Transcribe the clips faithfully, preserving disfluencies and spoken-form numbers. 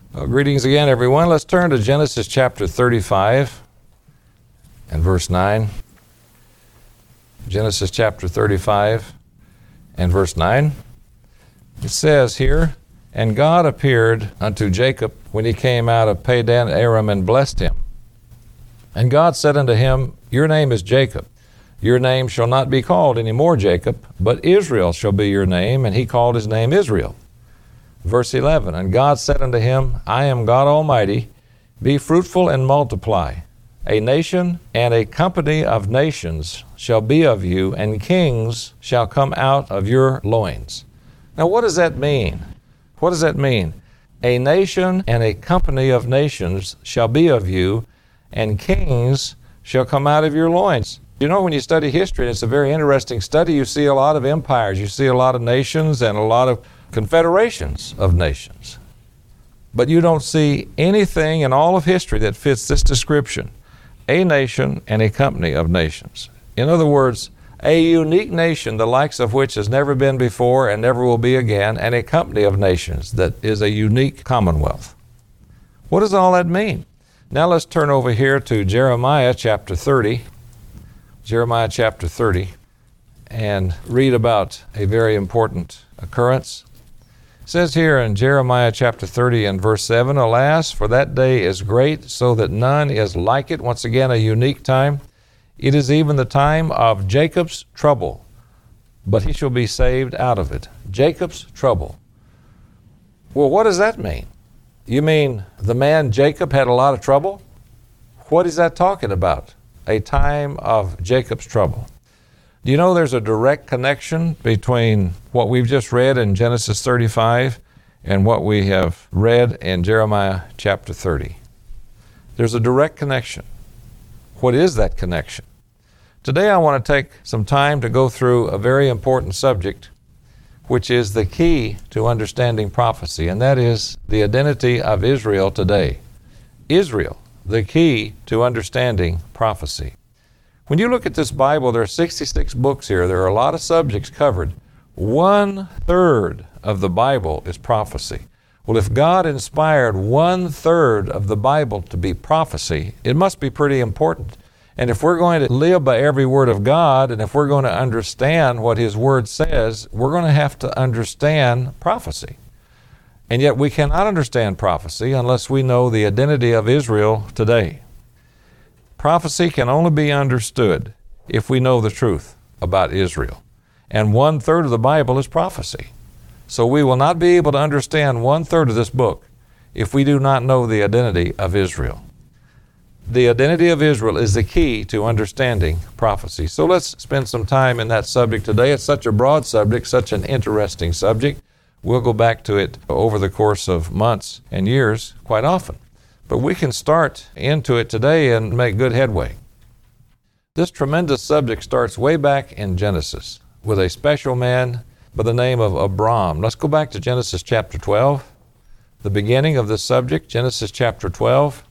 Well, greetings again, everyone. Let's turn to Genesis chapter thirty-five and verse nine. Genesis chapter thirty-five and verse nine. It says here, "And God appeared unto Jacob when he came out of Padan Aram and blessed him. And God said unto him, Your name is Jacob. Your name shall not be called any more Jacob, but Israel shall be your name. And he called his name Israel." Verse eleven, "And God said unto him, I am God Almighty. Be fruitful and multiply. A nation and a company of nations shall be of you, and kings shall come out of your loins." Now, what does that mean? What does that mean? A nation and a company of nations shall be of you, and kings shall come out of your loins. You know, when you study history, and it's a very interesting study, you see a lot of empires, you see a lot of nations and a lot of confederations of nations. But you don't see anything in all of history that fits this description: a nation and a company of nations. In other words, a unique nation, the likes of which has never been before and never will be again, and a company of nations that is a unique commonwealth. What does all that mean? Now let's turn over here to Jeremiah chapter thirty. Jeremiah chapter thirty, and read about a very important occurrence. It says here in Jeremiah chapter thirty and verse seven, "Alas, for that day is great, so that none is like it." Once again, a unique time. "It is even the time of Jacob's trouble, but he shall be saved out of it." Jacob's trouble. Well, what does that mean? You mean the man Jacob had a lot of trouble? What is that talking about? A time of Jacob's trouble. Do you know there's a direct connection between what we've just read in Genesis thirty-five and what we have read in Jeremiah chapter thirty? There's a direct connection. What is that connection? Today I want to take some time to go through a very important subject, which is the key to understanding prophecy, and that is the identity of Israel today. Israel, the key to understanding prophecy. When you look at this Bible, there are sixty-six books here. There are a lot of subjects covered. One-third of the Bible is prophecy. Well, if God inspired one-third of the Bible to be prophecy, it must be pretty important. And if we're going to live by every word of God, and if we're going to understand what His Word says, we're going to have to understand prophecy. And yet we cannot understand prophecy unless we know the identity of Israel today. Prophecy can only be understood if we know the truth about Israel. And one-third of the Bible is prophecy. So we will not be able to understand one-third of this book if we do not know the identity of Israel. The identity of Israel is the key to understanding prophecy. So let's spend some time in that subject today. It's such a broad subject, such an interesting subject. We'll go back to it over the course of months and years quite often. But we can start into it today and make good headway. This tremendous subject starts way back in Genesis with a special man by the name of Abram. Let's go back to Genesis chapter twelve, the beginning of this subject, Genesis chapter twelve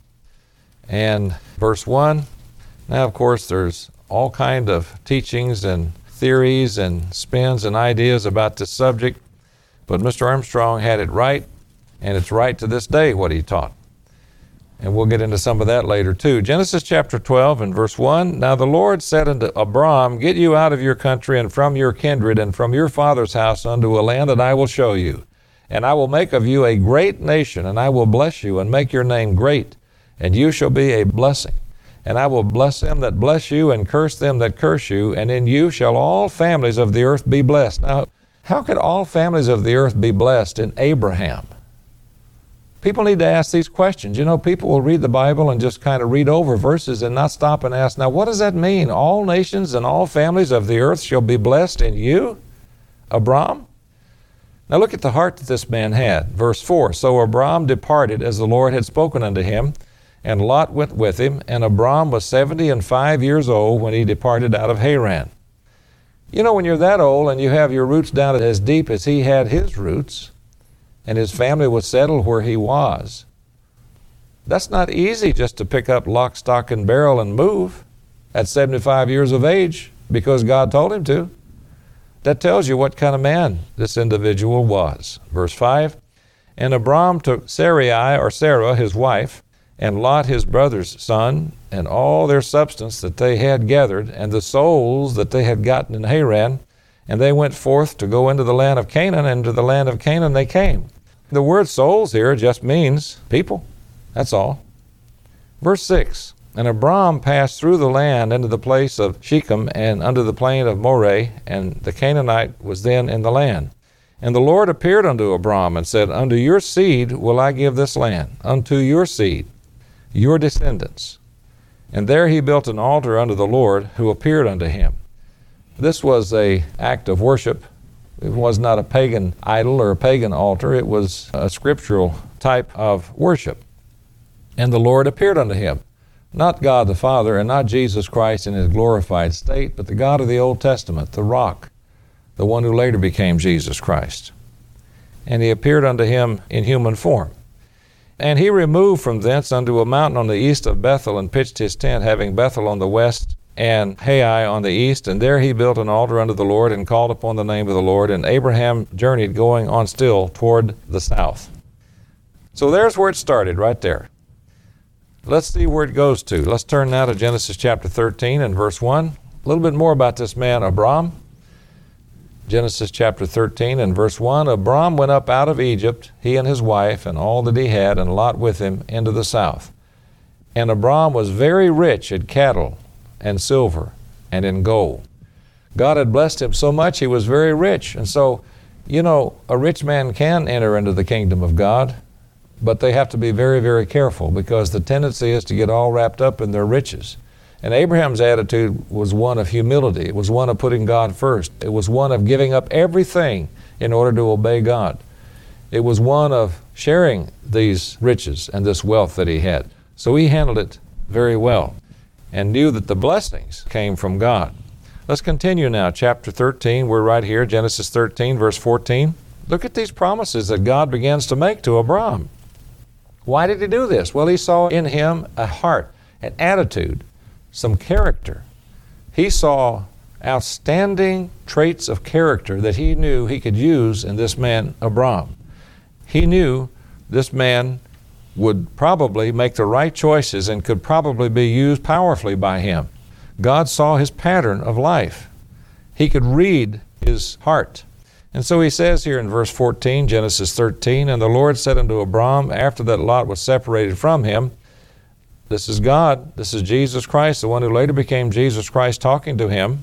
and verse one. Now, of course, there's all kind of teachings and theories and spins and ideas about this subject, but Mister Armstrong had it right, and it's right to this day what he taught. And we'll get into some of that later too. Genesis chapter twelve and verse one, "Now the Lord said unto Abram, Get you out of your country and from your kindred and from your father's house unto a land that I will show you. And I will make of you a great nation, and I will bless you and make your name great, and you shall be a blessing. And I will bless them that bless you and curse them that curse you, and in you shall all families of the earth be blessed." Now, how could all families of the earth be blessed in Abraham? People need to ask these questions. You know, people will read the Bible and just kind of read over verses and not stop and ask, now what does that mean? All nations and all families of the earth shall be blessed in you, Abram? Now look at the heart that this man had. Verse four, "So Abram departed as the Lord had spoken unto him, and Lot went with him, and Abram was seventy and five years old when he departed out of Haran." You know, when you're that old and you have your roots down as deep as he had his roots, and his family was settled where he was, that's not easy just to pick up lock, stock, and barrel and move at seventy-five years of age because God told him to. That tells you what kind of man this individual was. Verse five, And Abram took Sarai, or Sarah, his wife, and Lot his brother's son, and all their substance that they had gathered, and the souls that they had gotten in Haran, and they went forth to go into the land of Canaan, and to the land of Canaan they came. The word souls here just means people. That's all. Verse six, and Abram passed through the land into the place of Shechem, and unto the plain of Moreh, and the Canaanite was then in the land. And the Lord appeared unto Abram, and said, Unto your seed will I give this land, unto your seed, your descendants. And there he built an altar unto the Lord, who appeared unto him. This was an act of worship. It was not a pagan idol or a pagan altar. It was a scriptural type of worship. And the Lord appeared unto him, not God the Father, and not Jesus Christ in his glorified state, but the God of the Old Testament, the rock, the one who later became Jesus Christ. And he appeared unto him in human form. And he removed from thence unto a mountain on the east of Bethel, and pitched his tent, having Bethel on the west, and Hai on the east. And there he built an altar unto the Lord, and called upon the name of the Lord. And Abraham journeyed, going on still toward the south. So there's where it started, right there. Let's see where it goes to. Let's turn now to Genesis chapter thirteen and verse one. A little bit more about this man, Abram. Genesis chapter thirteen and verse one, Abram went up out of Egypt, he and his wife, and all that he had, and Lot with him, into the south. And Abram was very rich in cattle and silver and in gold. God had blessed him so much he was very rich. And so, you know, a rich man can enter into the kingdom of God, but they have to be very, very careful, because the tendency is to get all wrapped up in their riches. And Abraham's attitude was one of humility. It was one of putting God first. It was one of giving up everything in order to obey God. It was one of sharing these riches and this wealth that he had. So he handled it very well and knew that the blessings came from God. Let's continue now. Chapter thirteen, we're right here, Genesis thirteen, verse fourteen. Look at these promises that God begins to make to Abram. Why did he do this? Well, he saw in him a heart, an attitude, some character. He saw outstanding traits of character that he knew he could use in this man, Abram. He knew this man would probably make the right choices and could probably be used powerfully by him. God saw his pattern of life. He could read his heart. And so he says here in verse fourteen, Genesis thirteen, and the Lord said unto Abram, after that Lot was separated from him, this is God, this is Jesus Christ, the one who later became Jesus Christ, talking to him.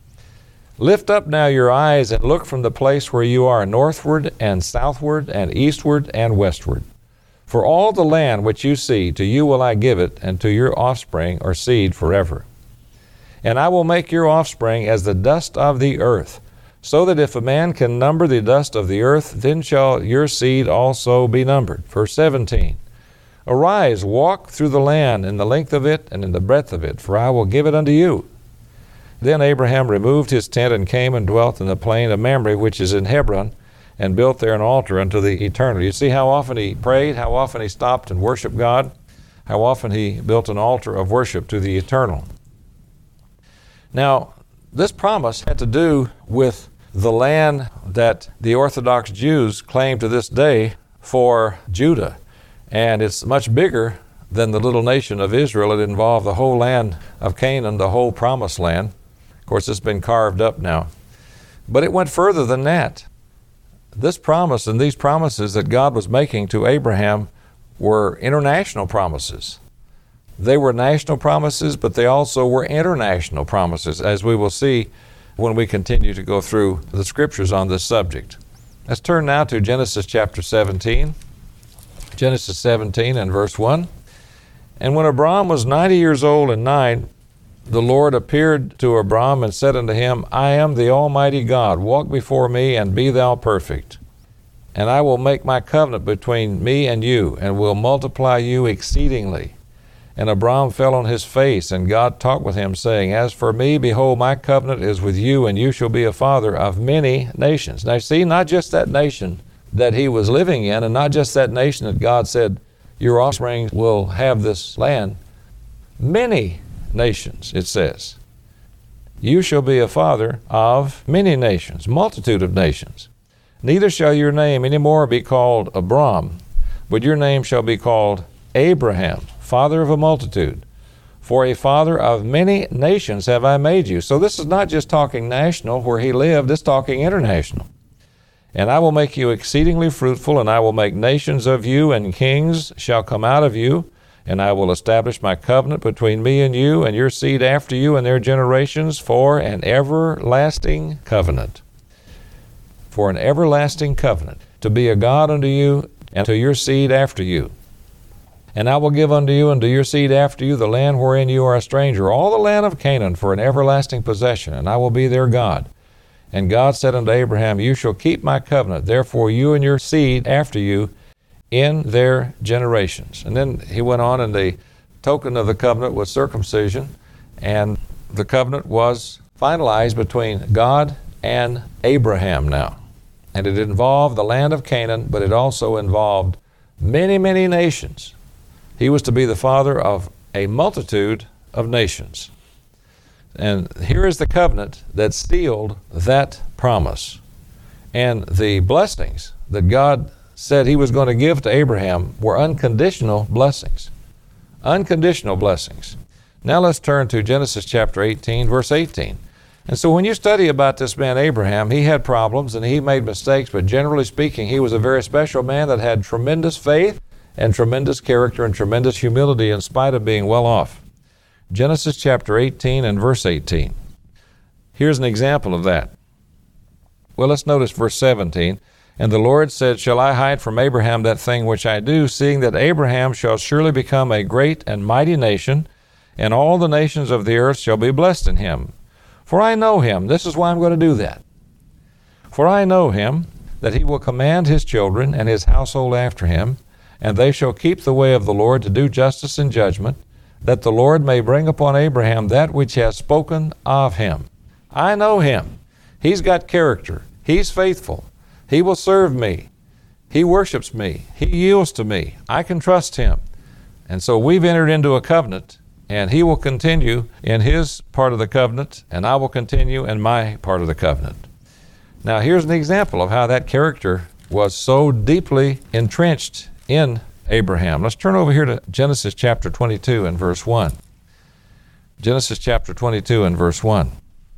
Lift up now your eyes and look from the place where you are northward and southward and eastward and westward. For all the land which you see, to you will I give it, and to your offspring or seed forever. And I will make your offspring as the dust of the earth, so that if a man can number the dust of the earth, then shall your seed also be numbered. Verse seventeen. Arise, walk through the land in the length of it and in the breadth of it, for I will give it unto you. Then Abraham removed his tent and came and dwelt in the plain of Mamre, which is in Hebron, and built there an altar unto the Eternal. You see how often he prayed, how often he stopped and worshiped God, how often he built an altar of worship to the Eternal. Now, this promise had to do with the land that the Orthodox Jews claim to this day for Judah. And it's much bigger than the little nation of Israel. It involved the whole land of Canaan, the whole promised land. Of course, it's been carved up now. But it went further than that. This promise and these promises that God was making to Abraham were international promises. They were national promises, but they also were international promises, as we will see when we continue to go through the scriptures on this subject. Let's turn now to Genesis chapter seventeen. Genesis seventeen and verse one. And when Abram was ninety years old and nine, the Lord appeared to Abram and said unto him, I am the Almighty God. Walk before me and be thou perfect. And I will make my covenant between me and you, and will multiply you exceedingly. And Abram fell on his face, and God talked with him, saying, As for me, behold, my covenant is with you, and you shall be a father of many nations. Now see, not just that nation that he was living in, and not just that nation that God said, your offspring will have this land. Many nations, it says. You shall be a father of many nations, multitude of nations. Neither shall your name any more be called Abram, but your name shall be called Abraham, father of a multitude. For a father of many nations have I made you. So this is not just talking national where he lived, it's talking international. And I will make you exceedingly fruitful, and I will make nations of you, and kings shall come out of you. And I will establish my covenant between me and you and your seed after you and their generations for an everlasting covenant. For an everlasting covenant, to be a God unto you and to your seed after you. And I will give unto you and to your seed after you the land wherein you are a stranger, all the land of Canaan for an everlasting possession, and I will be their God. And God said unto Abraham, you shall keep my covenant, therefore you and your seed after you in their generations. And then he went on, and the token of the covenant was circumcision, and the covenant was finalized between God and Abraham now. And it involved the land of Canaan, but it also involved many, many nations. He was to be the father of a multitude of nations. And here is the covenant that sealed that promise. And the blessings that God said he was going to give to Abraham were unconditional blessings. Unconditional blessings. Now let's turn to Genesis chapter eighteen, verse eighteen. And so when you study about this man Abraham, he had problems and he made mistakes, but generally speaking, he was a very special man that had tremendous faith and tremendous character and tremendous humility in spite of being well off. Genesis chapter eighteen and verse eighteen. Here's an example of that. Well, let's notice verse seventeen. And the Lord said, shall I hide from Abraham that thing which I do, seeing that Abraham shall surely become a great and mighty nation, and all the nations of the earth shall be blessed in him. For I know him. This is why I'm going to do that. For I know him, that he will command his children and his household after him, and they shall keep the way of the Lord to do justice and judgment, that the Lord may bring upon Abraham that which he has spoken of him. I know him. He's got character. He's faithful. He will serve me. He worships me. He yields to me. I can trust him. And so we've entered into a covenant, and he will continue in his part of the covenant, and I will continue in my part of the covenant. Now here's an example of how that character was so deeply entrenched in Abraham. Let's turn over here to Genesis chapter twenty-two and verse one. Genesis chapter twenty-two and verse one.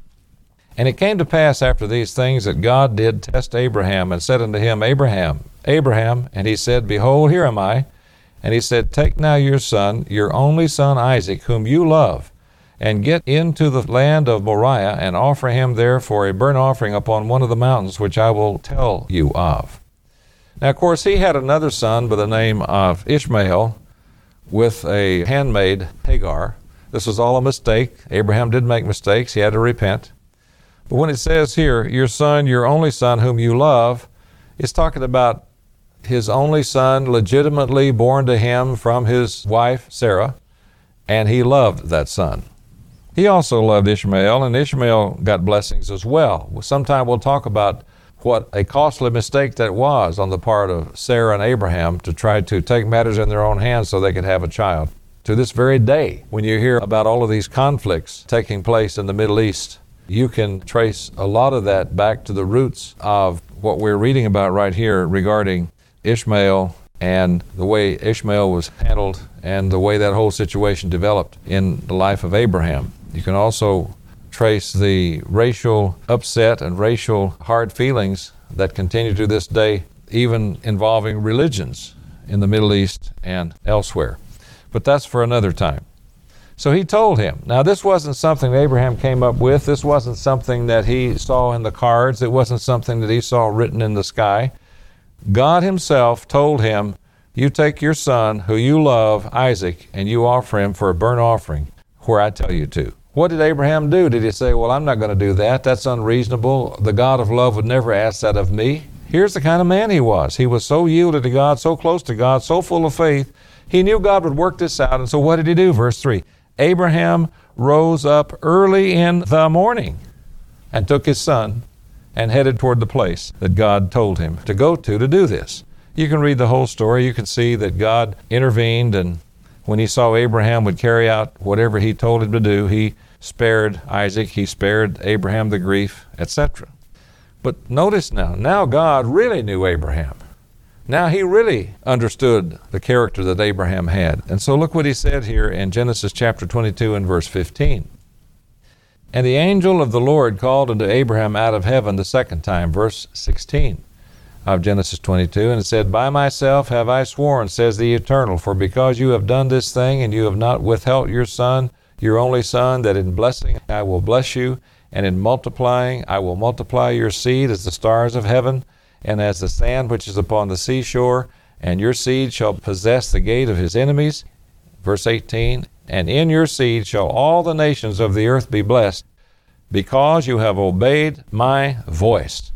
And it came to pass after these things that God did test Abraham, and said unto him, Abraham, Abraham, and he said, behold, here am I. And he said, take now your son, your only son Isaac, whom you love, and get into the land of Moriah, and offer him there for a burnt offering upon one of the mountains which I will tell you of. Now, of course, he had another son by the name of Ishmael with a handmaid, Hagar. This was all a mistake. Abraham did make mistakes. He had to repent. But when it says here, your son, your only son, whom you love, it's talking about his only son, legitimately born to him from his wife, Sarah, and he loved that son. He also loved Ishmael, and Ishmael got blessings as well. Sometime we'll talk about what a costly mistake that was on the part of Sarah and Abraham to try to take matters in their own hands so they could have a child. To this very day, when you hear about all of these conflicts taking place in the Middle East, you can trace a lot of that back to the roots of what we're reading about right here regarding Ishmael and the way Ishmael was handled and the way that whole situation developed in the life of Abraham. You can also trace the racial upset and racial hard feelings that continue to this day, even involving religions in the Middle East and elsewhere. But that's for another time. So he told him. Now, this wasn't something Abraham came up with. This wasn't something that he saw in the cards. It wasn't something that he saw written in the sky. God himself told him, you take your son, who you love, Isaac, and you offer him for a burnt offering where I tell you to. What did Abraham do? Did he say, well, I'm not going to do that. That's unreasonable. The God of love would never ask that of me. Here's the kind of man he was. He was so yielded to God, so close to God, so full of faith. He knew God would work this out. And so what did he do? Verse three. Abraham rose up early in the morning and took his son and headed toward the place that God told him to go to to do this. You can read the whole story. You can see that God intervened, and when he saw Abraham would carry out whatever he told him to do, he spared Isaac, he spared Abraham the grief, et cetera. But notice now, now God really knew Abraham. Now he really understood the character that Abraham had. And so look what he said here in Genesis chapter twenty-two and verse fifteen. And the angel of the Lord called unto Abraham out of heaven the second time, verse sixteen of Genesis twenty-two, and said, By myself have I sworn, says the Eternal, for because you have done this thing, and you have not withheld your son, your only son, that in blessing I will bless you, and in multiplying I will multiply your seed as the stars of heaven, and as the sand which is upon the seashore, and your seed shall possess the gate of his enemies. Verse eighteen, And in your seed shall all the nations of the earth be blessed, because you have obeyed my voice.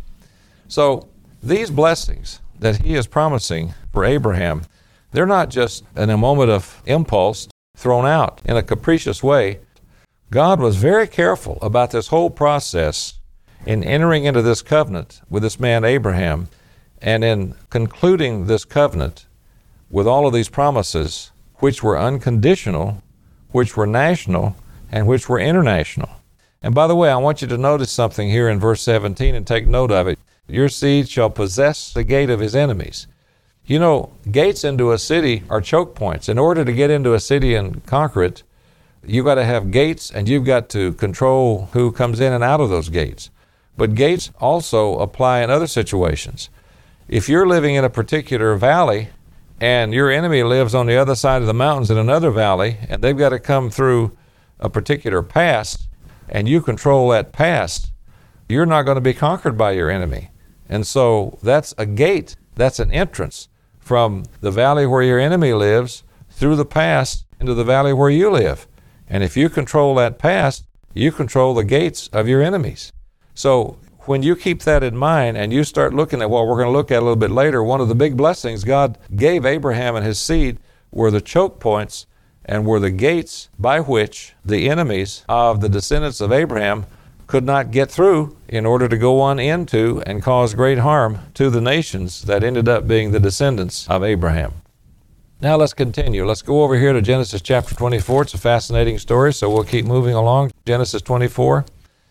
So these blessings that he is promising for Abraham, they're not just in a moment of impulse thrown out in a capricious way. God was very careful about this whole process in entering into this covenant with this man Abraham, and in concluding this covenant with all of these promises, which were unconditional, which were national, and which were international. And by the way, I want you to notice something here in verse seventeen and take note of it. Your seed shall possess the gate of his enemies. You know, gates into a city are choke points. In order to get into a city and conquer it, you've got to have gates, and you've got to control who comes in and out of those gates. But gates also apply in other situations. If you're living in a particular valley and your enemy lives on the other side of the mountains in another valley, and they've got to come through a particular pass, and you control that pass, you're not going to be conquered by your enemy. And so that's a gate, that's an entrance from the valley where your enemy lives through the pass into the valley where you live. And if you control that pass, you control the gates of your enemies. So when you keep that in mind and you start looking at what we're going to look at a little bit later, one of the big blessings God gave Abraham and his seed were the choke points and were the gates by which the enemies of the descendants of Abraham could not get through in order to go on into and cause great harm to the nations that ended up being the descendants of Abraham. Now let's continue. Let's go over here to Genesis chapter twenty-four. It's a fascinating story, so we'll keep moving along. Genesis twenty-four,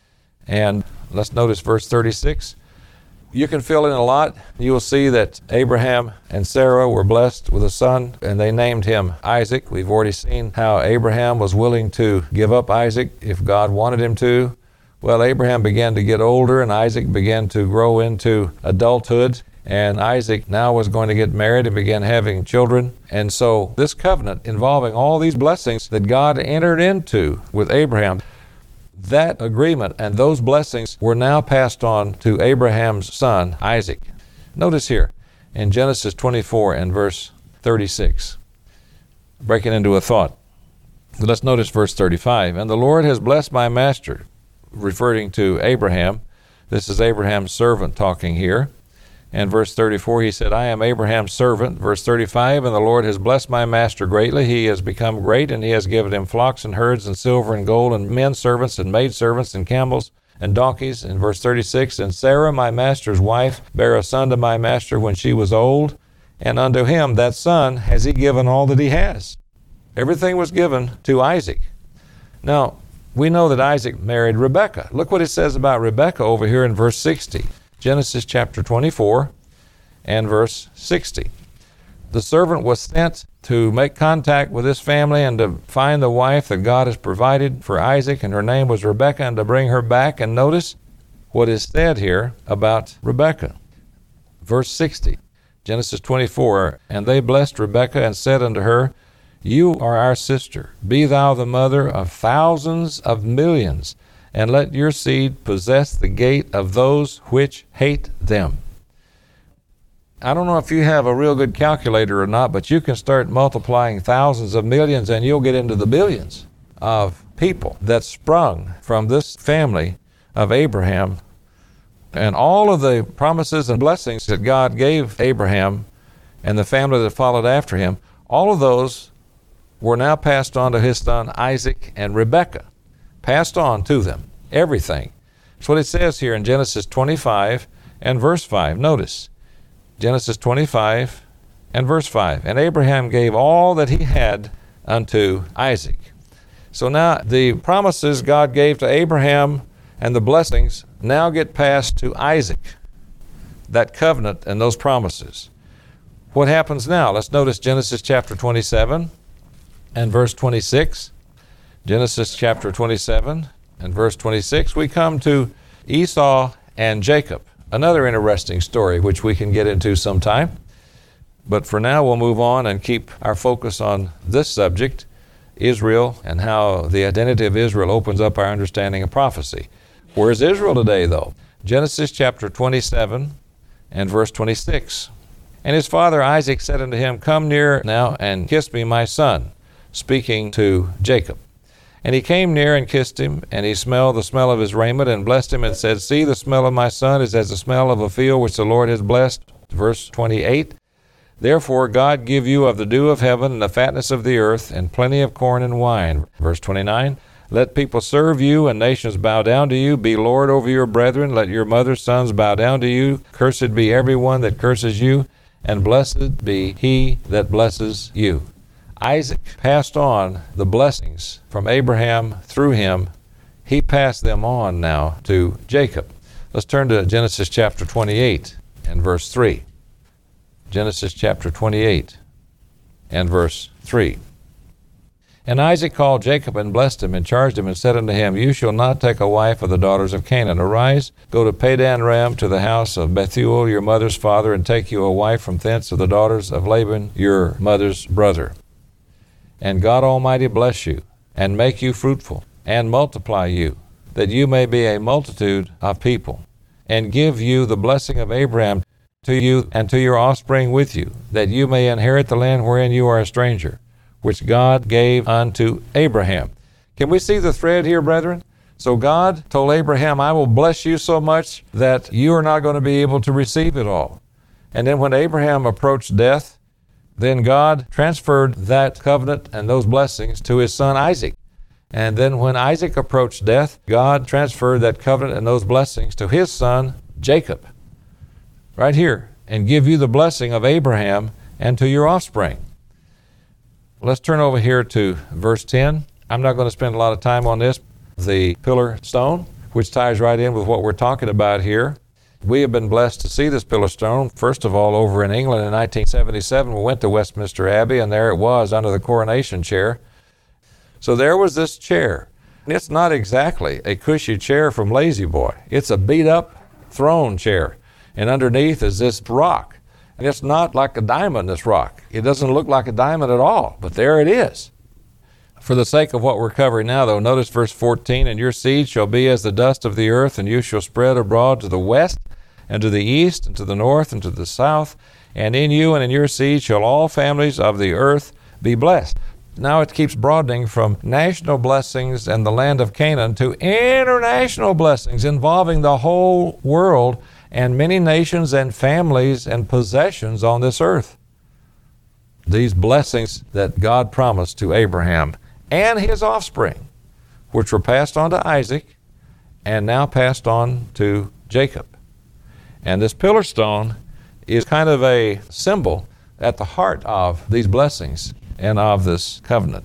and let's notice verse thirty-six. You can fill in a lot. You will see that Abraham and Sarah were blessed with a son, and they named him Isaac. We've already seen how Abraham was willing to give up Isaac if God wanted him to. Well, Abraham began to get older, and Isaac began to grow into adulthood, and Isaac now was going to get married and began having children. And so this covenant involving all these blessings that God entered into with Abraham, that agreement and those blessings were now passed on to Abraham's son, Isaac. Notice here in Genesis twenty-four and verse thirty-six, breaking into a thought. Let's notice verse thirty-five. And the Lord has blessed my master, referring to Abraham. This is Abraham's servant talking here. And verse thirty-four, he said, I am Abraham's servant. Verse thirty-five, and the Lord has blessed my master greatly. He has become great, and he has given him flocks and herds and silver and gold and men servants and maid servants and camels and donkeys. And verse thirty-six, and Sarah, my master's wife, bare a son to my master when she was old, and unto him, that son, has he given all that he has. Everything was given to Isaac. Now, we know that Isaac married Rebekah. Look what it says about Rebekah over here in verse sixty. Genesis chapter twenty-four and verse sixty. The servant was sent to make contact with this family and to find the wife that God has provided for Isaac, and her name was Rebekah, and to bring her back. And notice what is said here about Rebekah. Verse sixty, Genesis twenty-four, and they blessed Rebekah and said unto her, You are our sister. Be thou the mother of thousands of millions, and let your seed possess the gate of those which hate them. I don't know if you have a real good calculator or not, but you can start multiplying thousands of millions and you'll get into the billions of people that sprung from this family of Abraham. And all of the promises and blessings that God gave Abraham and the family that followed after him, all of those were now passed on to his son Isaac and Rebekah. Passed on to them, everything. That's what it says here in Genesis twenty-five and verse five. Notice, Genesis twenty-five and verse five. And Abraham gave all that he had unto Isaac. So now the promises God gave to Abraham And the blessings now get passed to Isaac, that covenant and those promises. What happens now? Let's notice Genesis chapter twenty-seven and verse twenty-six. Genesis chapter twenty-seven and verse twenty-six. We come to Esau and Jacob. Another interesting story which we can get into sometime. But for now we'll move on and keep our focus on this subject, Israel, and how the identity of Israel opens up our understanding of prophecy. Where is Israel today, though? Genesis chapter twenty-seven and verse twenty-six. And his father Isaac said unto him, Come near now and kiss me, my son, speaking to Jacob. And he came near and kissed him, and he smelled the smell of his raiment, and blessed him, and said, See, the smell of my son is as the smell of a field which the Lord has blessed. Verse twenty-eight. Therefore God give you of the dew of heaven and the fatness of the earth, and plenty of corn and wine. Verse twenty-nine. Let people serve you, and nations bow down to you. Be Lord over your brethren. Let your mother's sons bow down to you. Cursed be every one that curses you, and blessed be he that blesses you. Isaac passed on the blessings from Abraham through him. He passed them on now to Jacob. Let's turn to Genesis chapter twenty-eight and verse three. Genesis chapter twenty-eight and verse three. And Isaac called Jacob and blessed him and charged him and said unto him, You shall not take a wife of the daughters of Canaan. Arise, go to Padan-aram to the house of Bethuel your mother's father, and take you a wife from thence of the daughters of Laban your mother's brother. And God Almighty bless you, and make you fruitful, and multiply you, that you may be a multitude of people, and give you the blessing of Abraham to you and to your offspring with you, that you may inherit the land wherein you are a stranger, which God gave unto Abraham. Can we see the thread here, brethren? So God told Abraham, I will bless you so much that you are not going to be able to receive it all. And then when Abraham approached death, then God transferred that covenant and those blessings to his son Isaac. And then when Isaac approached death, God transferred that covenant and those blessings to his son Jacob. Right here. And give you the blessing of Abraham and to your offspring. Let's turn over here to verse ten. I'm not going to spend a lot of time on this. The pillar stone, which ties right in with what we're talking about here. We have been blessed to see this pillar stone, first of all, over in England in nineteen seventy-seven. We went to Westminster Abbey, and there it was under the coronation chair. So there was this chair. It's not exactly a cushy chair from Lazy Boy. It's a beat-up throne chair. And underneath is this rock. And it's not like a diamond, this rock. It doesn't look like a diamond at all, but there it is. For the sake of what we're covering now, though, notice verse fourteen, And your seed shall be as the dust of the earth, and you shall spread abroad to the west, and to the east, and to the north, and to the south, and in you and in your seed shall all families of the earth be blessed. Now it keeps broadening from national blessings and the land of Canaan to international blessings involving the whole world and many nations and families and possessions on this earth. These blessings that God promised to Abraham and his offspring, which were passed on to Isaac and now passed on to Jacob. And this pillar stone is kind of a symbol at the heart of these blessings and of this covenant.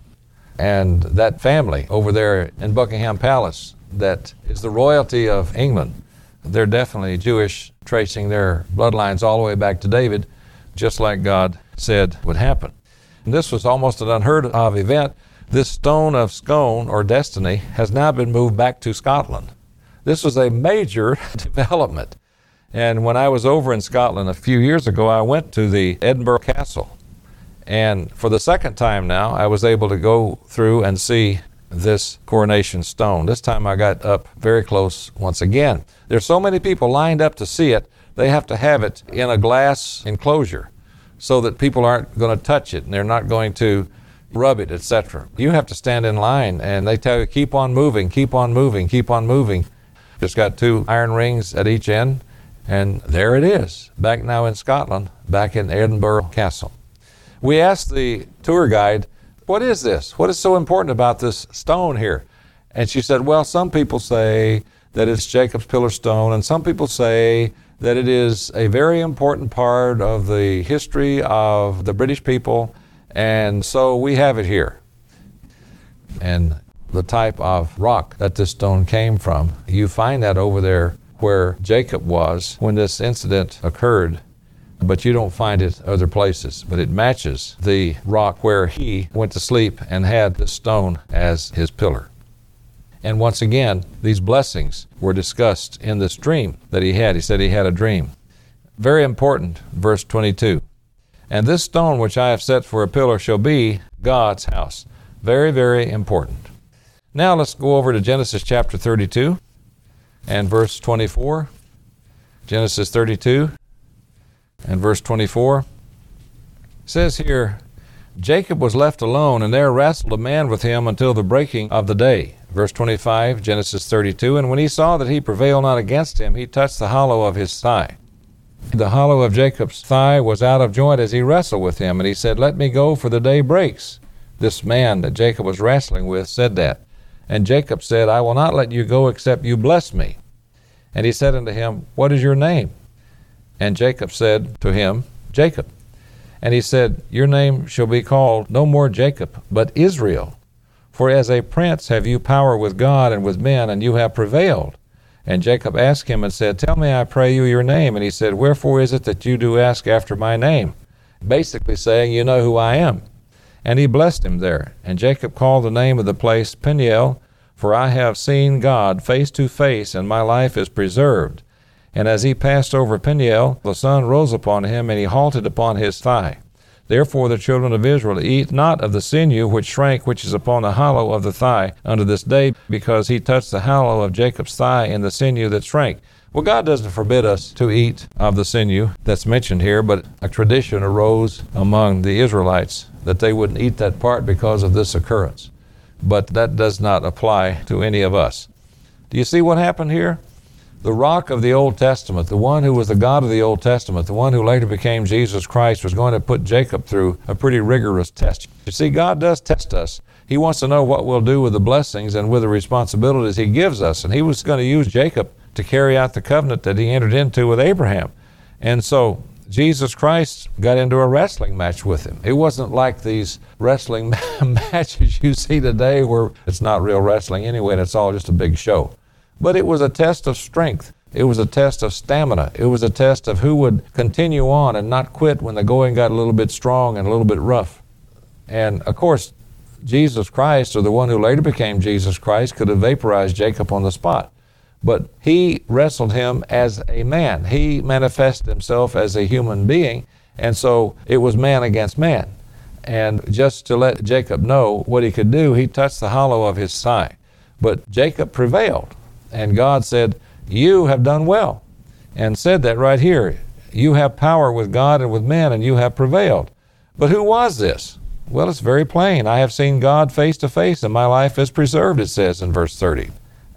And that family over there in Buckingham Palace that is the royalty of England, they're definitely Jewish, tracing their bloodlines all the way back to David, just like God said would happen. And this was almost an unheard of event. This stone of Scone, or destiny, has now been moved back to Scotland. This was a major development. And when I was over in Scotland a few years ago, I went to the Edinburgh Castle. And for the second time now, I was able to go through and see this coronation stone. This time I got up very close once again. There's so many people lined up to see it, they have to have it in a glass enclosure so that people aren't going to touch it and they're not going to rub it, et cetera. You have to stand in line and they tell you, keep on moving, keep on moving, keep on moving. It's got two iron rings at each end, and there it is, back now in Scotland, back in Edinburgh Castle. We asked the tour guide, what is this? What is so important about this stone here? And she said, well, some people say that it's Jacob's pillar stone, and some people say that it is a very important part of the history of the British people, and so we have it here. And the type of rock that this stone came from. You find that over there where Jacob was when this incident occurred, but you don't find it other places. But it matches the rock where he went to sleep and had this stone as his pillar. And once again, these blessings were discussed in this dream that he had. He said he had a dream. Very important, verse twenty-two. And this stone which I have set for a pillar shall be God's house. Very, very important. Now let's go over to Genesis chapter thirty-two and verse twenty-four. Genesis thirty-two and verse twenty-four. It says here, Jacob was left alone, and there wrestled a man with him until the breaking of the day. Verse twenty-five, Genesis thirty-two, and when he saw that he prevailed not against him, he touched the hollow of his thigh. The hollow of Jacob's thigh was out of joint as he wrestled with him, and he said, Let me go, for the day breaks. This man that Jacob was wrestling with said that. And Jacob said, I will not let you go except you bless me. And he said unto him, What is your name? And Jacob said to him, Jacob. And he said, Your name shall be called no more Jacob, but Israel. For as a prince have you power with God and with men, and you have prevailed. And Jacob asked him and said, Tell me, I pray you, your name. And he said, Wherefore is it that you do ask after my name? Basically saying, You know who I am. And he blessed him there. And Jacob called the name of the place Peniel, for I have seen God face to face, and my life is preserved. And as he passed over Peniel, the sun rose upon him, and he halted upon his thigh. Therefore the children of Israel eat not of the sinew which shrank, which is upon the hollow of the thigh, unto this day, because he touched the hollow of Jacob's thigh in the sinew that shrank. Well, God doesn't forbid us to eat of the sinew that's mentioned here, but a tradition arose among the Israelites that they wouldn't eat that part because of this occurrence. But that does not apply to any of us. Do you see what happened here? The rock of the Old Testament, the one who was the God of the Old Testament, the one who later became Jesus Christ, was going to put Jacob through a pretty rigorous test. You see, God does test us. He wants to know what we'll do with the blessings and with the responsibilities he gives us. And he was going to use Jacob to carry out the covenant that he entered into with Abraham. And so Jesus Christ got into a wrestling match with him. It wasn't like these wrestling matches you see today where it's not real wrestling anyway, and it's all just a big show. But it was a test of strength. It was a test of stamina. It was a test of who would continue on and not quit when the going got a little bit strong and a little bit rough. And of course, Jesus Christ, or the one who later became Jesus Christ, could have vaporized Jacob on the spot. But he wrestled him as a man. He manifested himself as a human being, and so it was man against man. And just to let Jacob know what he could do, he touched the hollow of his thigh. But Jacob prevailed, and God said, You have done well, and said that right here. You have power with God and with men, and you have prevailed. But who was this? Well, it's very plain. I have seen God face to face, and my life is preserved, it says in verse thirty.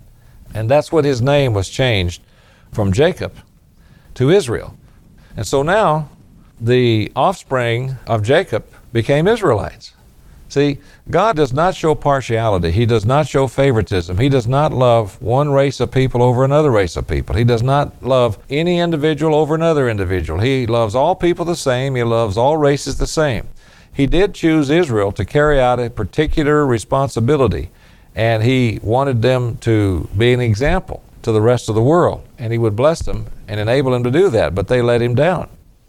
And that's what his name was changed from Jacob to Israel. And so now the offspring of Jacob became Israelites. See, God does not show partiality. He does not show favoritism. He does not love one race of people over another race of people. He does not love any individual over another individual. He loves all people the same. He loves all races the same. He did choose Israel to carry out a particular responsibility, and he wanted them to be an example to the rest of the world, and he would bless them and enable them to do that, but they let him down.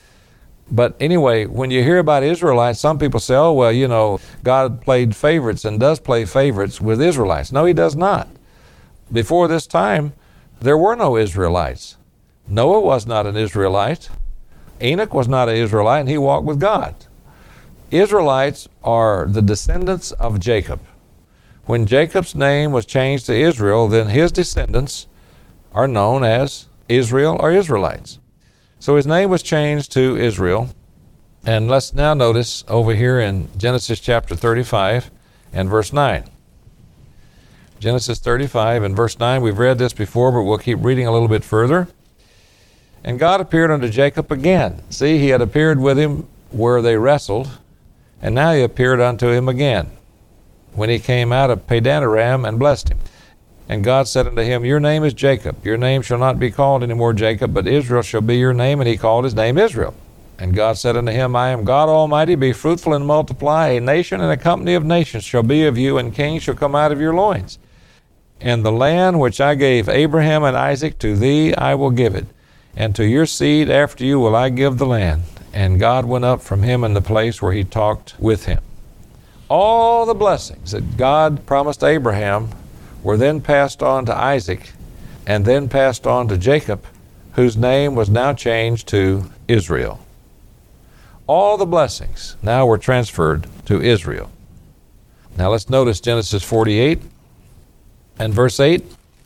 But anyway, when you hear about Israelites, some people say, oh, well, you know, God played favorites and does play favorites with Israelites. No, he does not. Before this time, there were no Israelites. Noah was not an Israelite. Enoch was not an Israelite, and he walked with God. Israelites are the descendants of Jacob. When Jacob's name was changed to Israel, then his descendants are known as Israel or Israelites. So his name was changed to Israel. And let's now notice over here in Genesis chapter thirty-five and verse nine. Genesis thirty-five and verse nine, we've read this before, but we'll keep reading a little bit further. And God appeared unto Jacob again. See, he had appeared with him where they wrestled, and now he appeared unto him again, when he came out of Padan Aram, and blessed him. And God said unto him, Your name is Jacob. Your name shall not be called any more Jacob, but Israel shall be your name. And he called his name Israel. And God said unto him, I am God Almighty, be fruitful and multiply. A nation and a company of nations shall be of you, and kings shall come out of your loins. And the land which I gave Abraham and Isaac, to thee I will give it, and to your seed after you will I give the land. And God went up from him in the place where he talked with him. All the blessings that God promised Abraham were then passed on to Isaac, and then passed on to Jacob, whose name was now changed to Israel. All the blessings now were transferred to Israel. Now let's notice Genesis forty-eight and verse eight.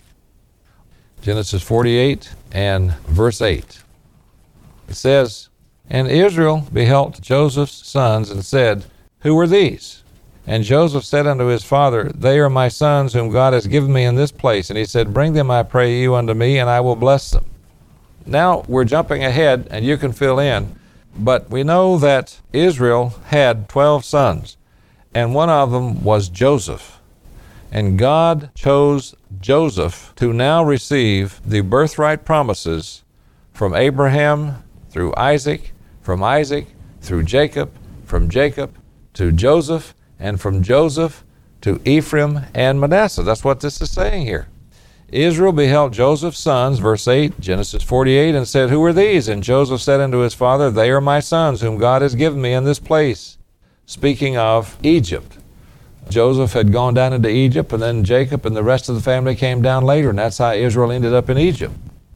Genesis forty-eight and verse eight. It says, And Israel beheld Joseph's sons and said, Who are these? And Joseph said unto his father, They are my sons whom God has given me in this place. And he said, Bring them, I pray you, unto me, and I will bless them. Now we're jumping ahead, and you can fill in. But we know that Israel had twelve sons, and one of them was Joseph. And God chose Joseph to now receive the birthright promises from Abraham through Isaac, from Isaac through Jacob, from Jacob to Joseph, and from Joseph to Ephraim and Manasseh. That's what this is saying here. Israel beheld Joseph's sons, verse eight, Genesis forty-eight, and said, Who are these? And Joseph said unto his father, They are my sons, whom God has given me in this place. Speaking of Egypt. Joseph had gone down into Egypt, and then Jacob and the rest of the family came down later, and that's how Israel ended up in Egypt.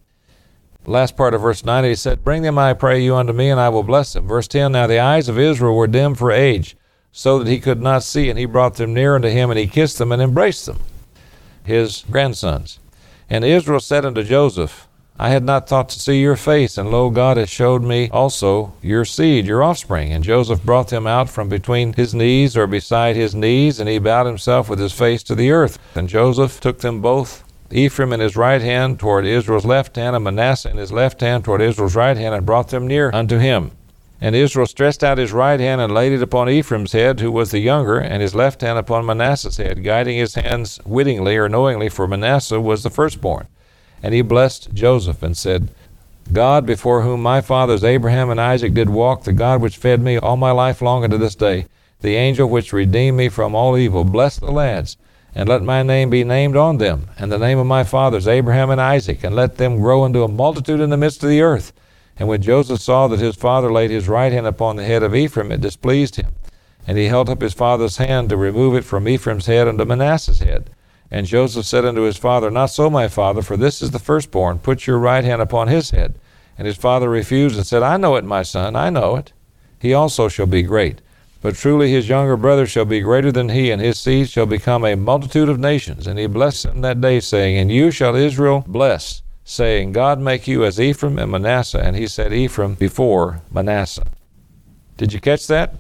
Last part of verse nine, he said, Bring them, I pray you, unto me, and I will bless them. Verse ten, Now the eyes of Israel were dim for age, so that he could not see, and he brought them near unto him, and he kissed them and embraced them, his grandsons. And Israel said unto Joseph, I had not thought to see your face, and lo, God has showed me also your seed, your offspring. And Joseph brought them out from between his knees, or beside his knees, and he bowed himself with his face to the earth. And Joseph took them both, Ephraim in his right hand toward Israel's left hand, and Manasseh in his left hand toward Israel's right hand, and brought them near unto him. And Israel stretched out his right hand and laid it upon Ephraim's head, who was the younger, and his left hand upon Manasseh's head, guiding his hands wittingly or knowingly, for Manasseh was the firstborn. And he blessed Joseph and said, God, before whom my fathers Abraham and Isaac did walk, the God which fed me all my life long unto this day, the angel which redeemed me from all evil, bless the lads, and let my name be named on them, and the name of my fathers Abraham and Isaac, and let them grow into a multitude in the midst of the earth. And when Joseph saw that his father laid his right hand upon the head of Ephraim, it displeased him. And he held up his father's hand to remove it from Ephraim's head unto Manasseh's head. And Joseph said unto his father, Not so, my father, for this is the firstborn. Put your right hand upon his head. And his father refused and said, I know it, my son, I know it. He also shall be great. But truly his younger brother shall be greater than he, and his seed shall become a multitude of nations. And he blessed him that day, saying, And you shall Israel bless, saying, God make you as Ephraim and Manasseh. And he said Ephraim before Manasseh. Did you catch that?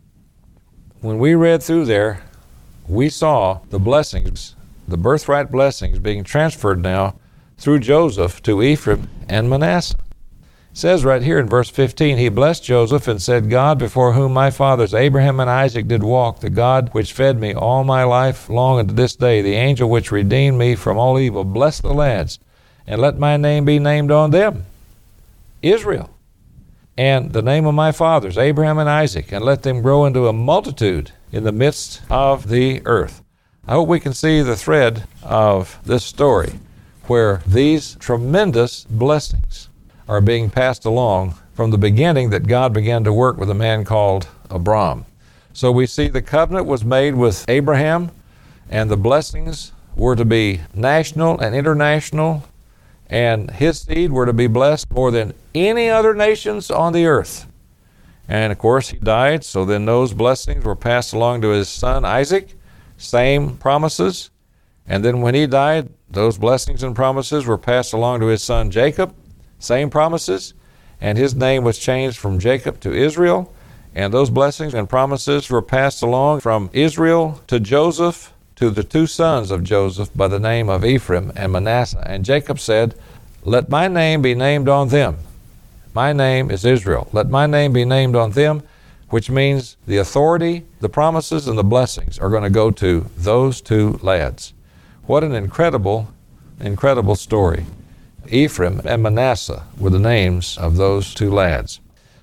When we read through there, we saw the blessings, the birthright blessings being transferred now through Joseph to Ephraim and Manasseh. It says right here in verse fifteen, He blessed Joseph and said, God, before whom my fathers Abraham and Isaac did walk, the God which fed me all my life long unto this day, the angel which redeemed me from all evil, bless the lads, and let my name be named on them, Israel, and the name of my fathers, Abraham and Isaac, and let them grow into a multitude in the midst of the earth. I hope we can see the thread of this story, where these tremendous blessings are being passed along from the beginning that God began to work with a man called Abram. So we see the covenant was made with Abraham, and the blessings were to be national and international, and his seed were to be blessed more than any other nations on the earth. And of course he died, so then those blessings were passed along to his son Isaac, same promises. And then when he died, those blessings and promises were passed along to his son Jacob, same promises, and his name was changed from Jacob to Israel, and those blessings and promises were passed along from Israel to Joseph, to the two sons of Joseph by the name of Ephraim and Manasseh. And Jacob said, Let my name be named on them. My name is Israel. Let my name be named on them, which means the authority, the promises, and the blessings are going to go to those two lads. What an incredible, incredible story. Ephraim and Manasseh were the names of those two lads.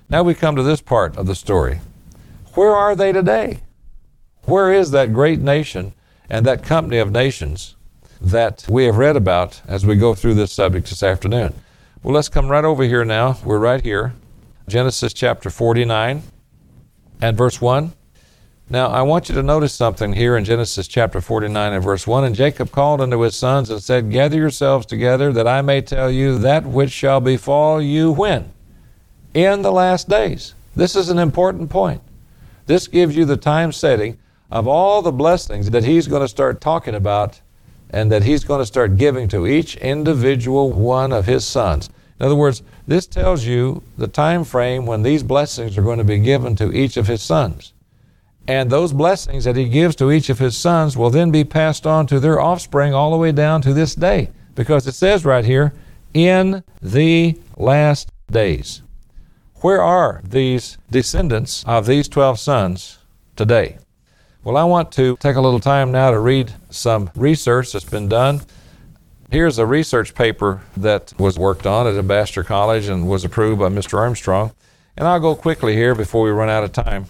Now we come to this part of the story. Where are they today? Where is that great nation and that company of nations that we have read about as we go through this subject this afternoon? Well, let's come right over here now. We're right here. Genesis chapter forty-nine and verse one. Now, I want you to notice something here in Genesis chapter forty-nine and verse one. And Jacob called unto his sons and said, Gather yourselves together, that I may tell you that which shall befall you when? In the last days. This is an important point. This gives you the time setting of all the blessings that he's going to start talking about and that he's going to start giving to each individual one of his sons. In other words, this tells you the time frame when these blessings are going to be given to each of his sons. And those blessings that he gives to each of his sons will then be passed on to their offspring all the way down to this day. Because it says right here, in the last days. Where are these descendants of these twelve sons today? Well, I want to take a little time now to read some research that's been done. Here's a research paper that was worked on at Ambassador College and was approved by Mister Armstrong. And I'll go quickly here before we run out of time.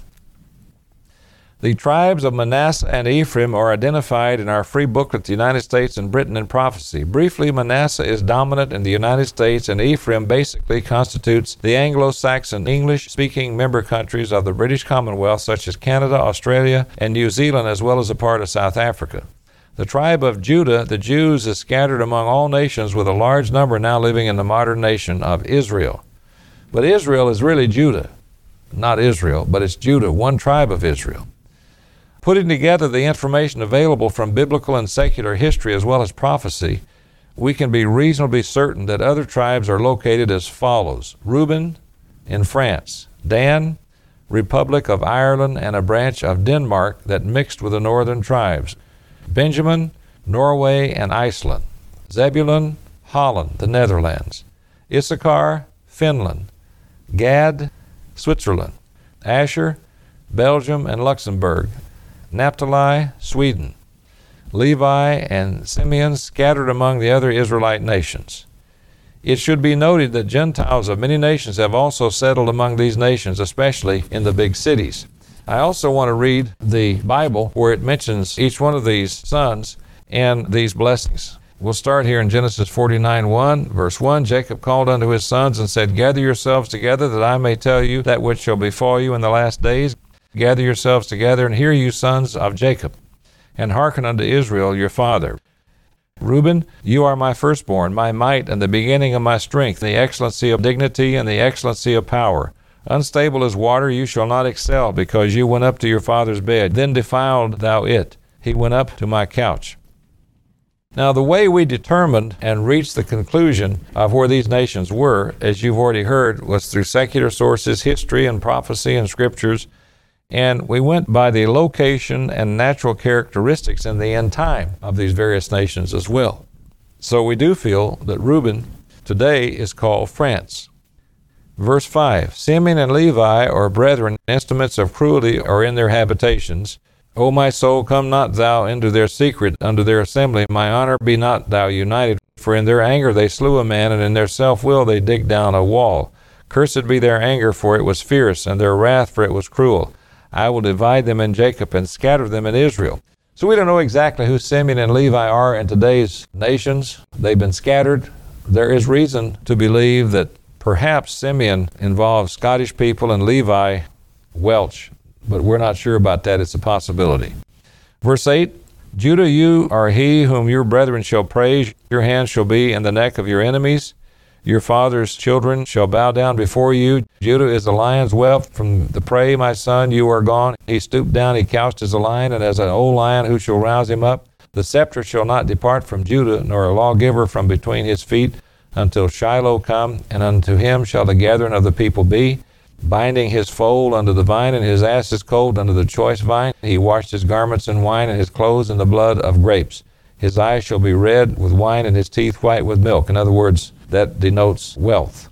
The tribes of Manasseh and Ephraim are identified in our free booklet, The United States and Britain in Prophecy. Briefly, Manasseh is dominant in the United States, and Ephraim basically constitutes the Anglo-Saxon English-speaking member countries of the British Commonwealth, such as Canada, Australia, and New Zealand, as well as a part of South Africa. The tribe of Judah, the Jews, is scattered among all nations, with a large number now living in the modern nation of Israel. But Israel is really Judah. Not Israel, but it's Judah, one tribe of Israel. Putting together the information available from biblical and secular history as well as prophecy, we can be reasonably certain that other tribes are located as follows. Reuben in France, Dan, Republic of Ireland, and a branch of Denmark that mixed with the northern tribes. Benjamin, Norway and Iceland. Zebulun, Holland, the Netherlands. Issachar, Finland. Gad, Switzerland. Asher, Belgium and Luxembourg. Naphtali, Sweden. Levi and Simeon scattered among the other Israelite nations. It should be noted that Gentiles of many nations have also settled among these nations, especially in the big cities. I also want to read the Bible where it mentions each one of these sons and these blessings. We'll start here in Genesis forty-nine one, verse one. Jacob called unto his sons and said, Gather yourselves together, that I may tell you that which shall befall you in the last days. Gather yourselves together, and hear, you sons of Jacob, and hearken unto Israel your father. Reuben, you are my firstborn, my might, and the beginning of my strength, the excellency of dignity and the excellency of power. Unstable as water, you shall not excel, because you went up to your father's bed. Then defiled thou it. He went up to my couch. Now, the way we determined and reached the conclusion of where these nations were, as you've already heard, was through secular sources, history and prophecy and scriptures. And we went by the location and natural characteristics in the end time of these various nations as well. So we do feel that Reuben today is called France. Verse five, Simeon and Levi are brethren, instruments of cruelty are in their habitations. O my soul, come not thou into their secret, unto their assembly. My honor be not thou united. For in their anger they slew a man, and in their self-will they digged down a wall. Cursed be their anger, for it was fierce, and their wrath, for it was cruel. I will divide them in Jacob and scatter them in Israel. So we don't know exactly who Simeon and Levi are in today's nations. They've been scattered. There is reason to believe that perhaps Simeon involves Scottish people and Levi Welsh, but we're not sure about that. It's a possibility. Verse eight, Judah, you are he whom your brethren shall praise. Your hand shall be in the neck of your enemies. Your father's children shall bow down before you. Judah is a lion's whelp from the prey, my son, you are gone. He stooped down, he couched as a lion, and as an old lion, who shall rouse him up? The scepter shall not depart from Judah, nor a lawgiver from between his feet, until Shiloh come, and unto him shall the gathering of the people be. Binding his foal unto the vine, and his ass's colt unto the choice vine. He washed his garments in wine, and his clothes in the blood of grapes. His eyes shall be red with wine, and his teeth white with milk. In other words, that denotes wealth.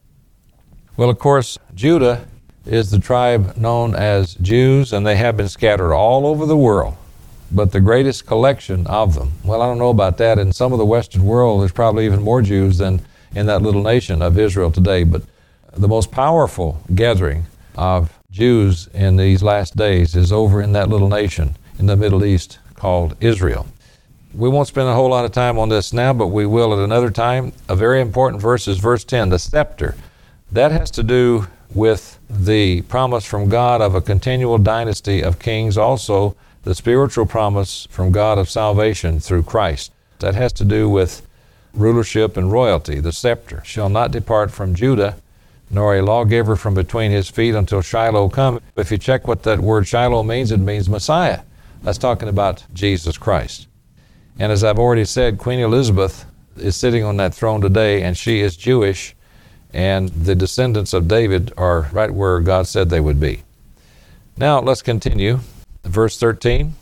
Well, of course, Judah is the tribe known as Jews, and they have been scattered all over the world. But the greatest collection of them, well, I don't know about that. In some of the Western world, there's probably even more Jews than in that little nation of Israel today. But the most powerful gathering of Jews in these last days is over in that little nation in the Middle East called Israel. We won't spend a whole lot of time on this now, but we will at another time. A very important verse is verse ten, the scepter. That has to do with the promise from God of a continual dynasty of kings, also the spiritual promise from God of salvation through Christ. That has to do with rulership and royalty. The scepter shall not depart from Judah, nor a lawgiver from between his feet until Shiloh come. If you check what that word Shiloh means, it means Messiah. That's talking about Jesus Christ. And as I've already said, Queen Elizabeth is sitting on that throne today, and she is Jewish, and the descendants of David are right where God said they would be. Now let's continue. Verse thirteen.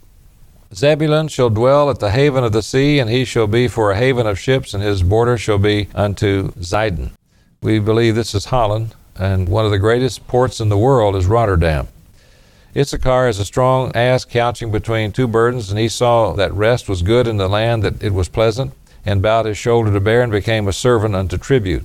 Zebulun shall dwell at the haven of the sea, and he shall be for a haven of ships, and his border shall be unto Zidon. We believe this is Holland, and one of the greatest ports in the world is Rotterdam. Issachar is a strong ass couching between two burdens, and he saw that rest was good in the land, that it was pleasant, and bowed his shoulder to bear, and became a servant unto tribute.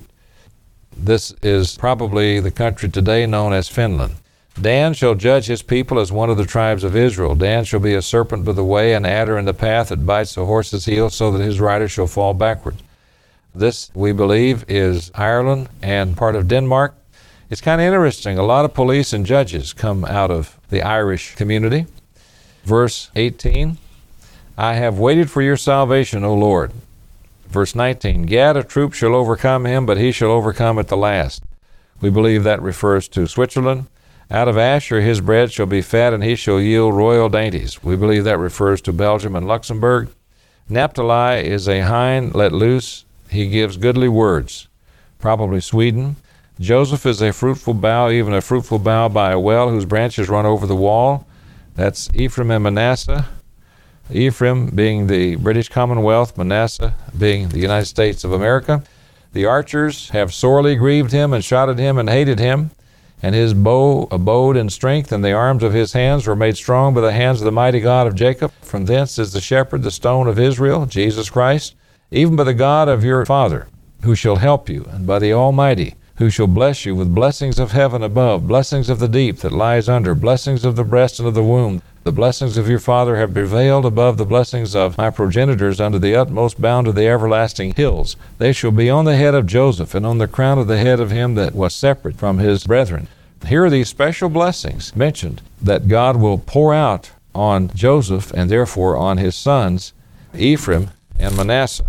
This is probably the country today known as Finland. Dan shall judge his people as one of the tribes of Israel. Dan shall be a serpent by the way, an adder in the path that bites the horse's heel, so that his rider shall fall backward. This, we believe, is Ireland and part of Denmark. It's kind of interesting. A lot of police and judges come out of the Irish community. Verse eighteen, I have waited for your salvation, O Lord. Verse nineteen, Gad, a troop shall overcome him, but he shall overcome at the last. We believe that refers to Switzerland. Out of Asher his bread shall be fat, and he shall yield royal dainties. We believe that refers to Belgium and Luxembourg. Naphtali is a hind let loose. He gives goodly words. Probably Sweden. Joseph is a fruitful bough, even a fruitful bough by a well, whose branches run over the wall. That's Ephraim and Manasseh. Ephraim being the British Commonwealth, Manasseh being the United States of America. The archers have sorely grieved him and shot at him and hated him. And his bow abode in strength, and the arms of his hands were made strong by the hands of the mighty God of Jacob. From thence is the shepherd, the stone of Israel, Jesus Christ, even by the God of your father, who shall help you, and by the Almighty, who shall bless you with blessings of heaven above, blessings of the deep that lies under, blessings of the breast and of the womb. The blessings of your father have prevailed above the blessings of my progenitors unto the utmost bound of the everlasting hills. They shall be on the head of Joseph, and on the crown of the head of him that was separate from his brethren. Here are these special blessings mentioned that God will pour out on Joseph, and therefore on his sons, Ephraim and Manasseh.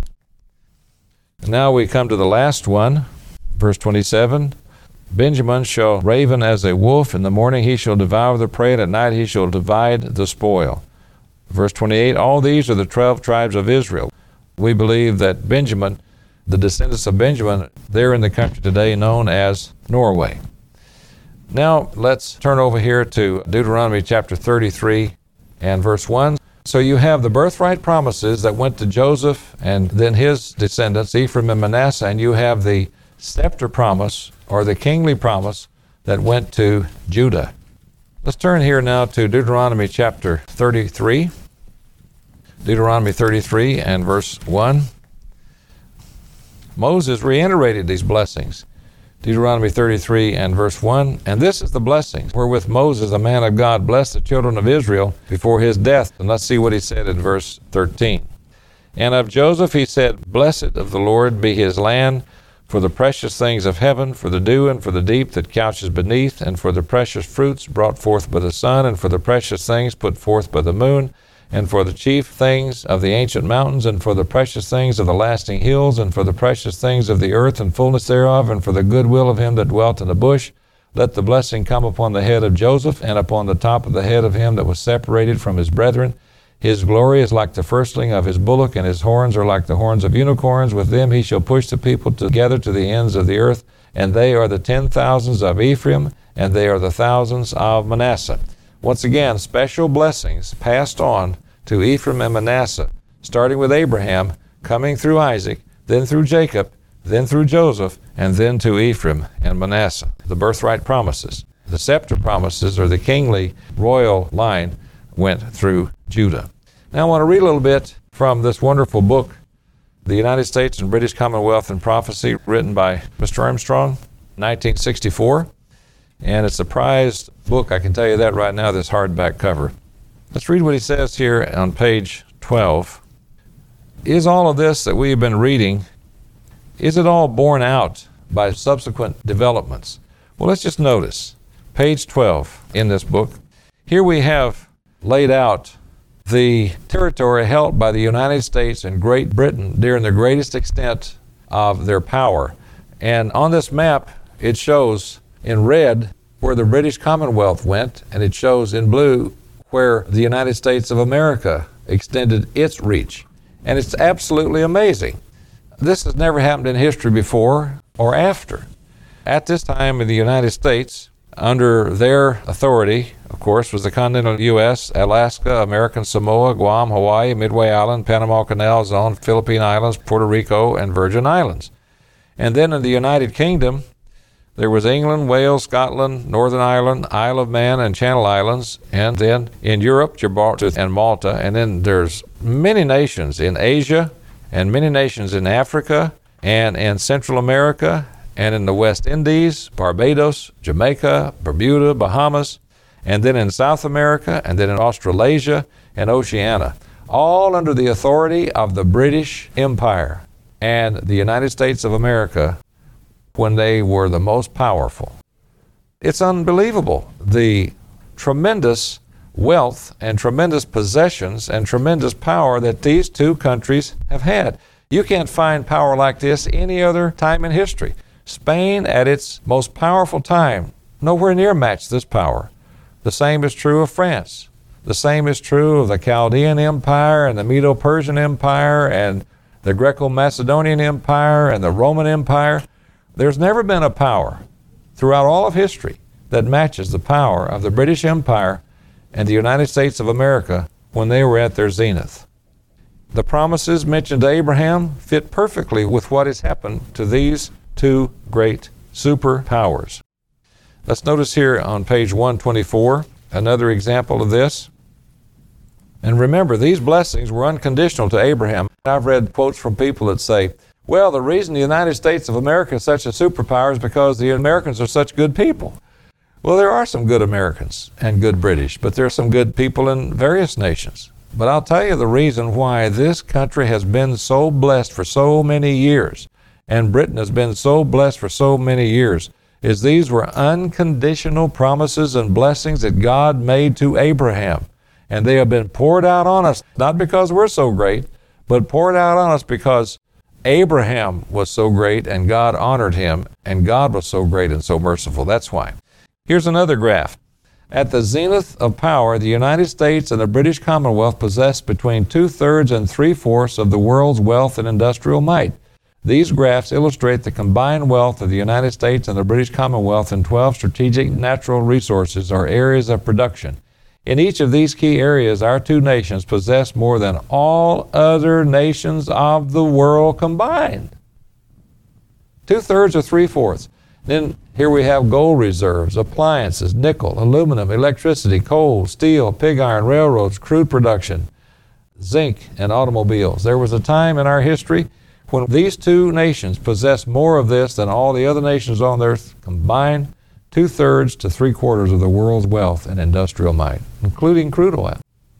And now we come to the last one, verse twenty-seven. Benjamin shall raven as a wolf. In the morning he shall devour the prey, and at night he shall divide the spoil. Verse twenty-eight, all these are the twelve tribes of Israel. We believe that Benjamin, the descendants of Benjamin, they're in the country today known as Norway. Now let's turn over here to Deuteronomy chapter thirty-three and verse one. So you have the birthright promises that went to Joseph and then his descendants, Ephraim and Manasseh, and you have the scepter promise, or the kingly promise, that went to Judah. Let's turn here now to Deuteronomy chapter thirty-three. Deuteronomy thirty-three and verse one. Moses reiterated these blessings. Deuteronomy thirty-three and verse one. And this is the blessing wherewith Moses, the man of God, blessed the children of Israel before his death. And let's see what he said in verse thirteen. And of Joseph he said, Blessed of the Lord be his land, for the precious things of heaven, for the dew and for the deep that couches beneath, and for the precious fruits brought forth by the sun, and for the precious things put forth by the moon, and for the chief things of the ancient mountains, and for the precious things of the lasting hills, and for the precious things of the earth and fullness thereof, and for the goodwill of him that dwelt in the bush. Let the blessing come upon the head of Joseph, and upon the top of the head of him that was separated from his brethren. His glory is like the firstling of his bullock, and his horns are like the horns of unicorns. With them he shall push the people together to the ends of the earth, and they are the ten thousands of Ephraim, and they are the thousands of Manasseh. Once again, special blessings passed on to Ephraim and Manasseh, starting with Abraham, coming through Isaac, then through Jacob, then through Joseph, and then to Ephraim and Manasseh. The birthright promises. The scepter promises, or the kingly royal line, went through Judah. Now I want to read a little bit from this wonderful book, The United States and British Commonwealth in Prophecy, written by Mister Armstrong. nineteen sixty-four. And it's a prized book, I can tell you that right now, this hardback cover. Let's read what he says here on page twelve. Is all of this that we've been reading, is it all borne out by subsequent developments? Well, let's just notice page twelve in this book. Here we have laid out the territory held by the United States and Great Britain during the greatest extent of their power. And on this map, it shows in red where the British Commonwealth went, and it shows in blue where the United States of America extended its reach. And it's absolutely amazing. This has never happened in history before or after. At this time in the United States, under their authority, of course, was the continental U S, Alaska, American Samoa, Guam, Hawaii, Midway Island, Panama Canal Zone, Philippine Islands, Puerto Rico, and Virgin Islands. And then in the United Kingdom, there was England, Wales, Scotland, Northern Ireland, Isle of Man, and Channel Islands. And then in Europe, Gibraltar and Malta. And then there's many nations in Asia and many nations in Africa and in Central America and in the West Indies, Barbados, Jamaica, Bermuda, Bahamas, and then in South America, and then in Australasia and Oceania, all under the authority of the British Empire and the United States of America when they were the most powerful. It's unbelievable, the tremendous wealth and tremendous possessions and tremendous power that these two countries have had. You can't find power like this any other time in history. Spain, at its most powerful time, nowhere near matched this power. The same is true of France. The same is true of the Chaldean Empire and the Medo-Persian Empire and the Greco-Macedonian Empire and the Roman Empire. There's never been a power throughout all of history that matches the power of the British Empire and the United States of America when they were at their zenith. The promises mentioned to Abraham fit perfectly with what has happened to these two great superpowers. Let's notice here on page one twenty-four another example of this. And remember, these blessings were unconditional to Abraham. I've read quotes from people that say, well, the reason the United States of America is such a superpower is because the Americans are such good people. Well, there are some good Americans and good British, but there are some good people in various nations. But I'll tell you the reason why this country has been so blessed for so many years, and Britain has been so blessed for so many years, is these were unconditional promises and blessings that God made to Abraham. And they have been poured out on us, not because we're so great, but poured out on us because Abraham was so great and God honored him, and God was so great and so merciful. That's why. Here's another graph. At the zenith of power, the United States and the British Commonwealth possessed between two-thirds and three-fourths of the world's wealth and industrial might. These graphs illustrate the combined wealth of the United States and the British Commonwealth in twelve strategic natural resources or areas of production. In each of these key areas, our two nations possess more than all other nations of the world combined. Two-thirds or three-fourths. Then here we have gold reserves, appliances, nickel, aluminum, electricity, coal, steel, pig iron, railroads, crude production, zinc, and automobiles. There was a time in our history when these two nations possessed more of this than all the other nations on earth combined, two-thirds to three-quarters of the world's wealth and industrial might, including crude oil.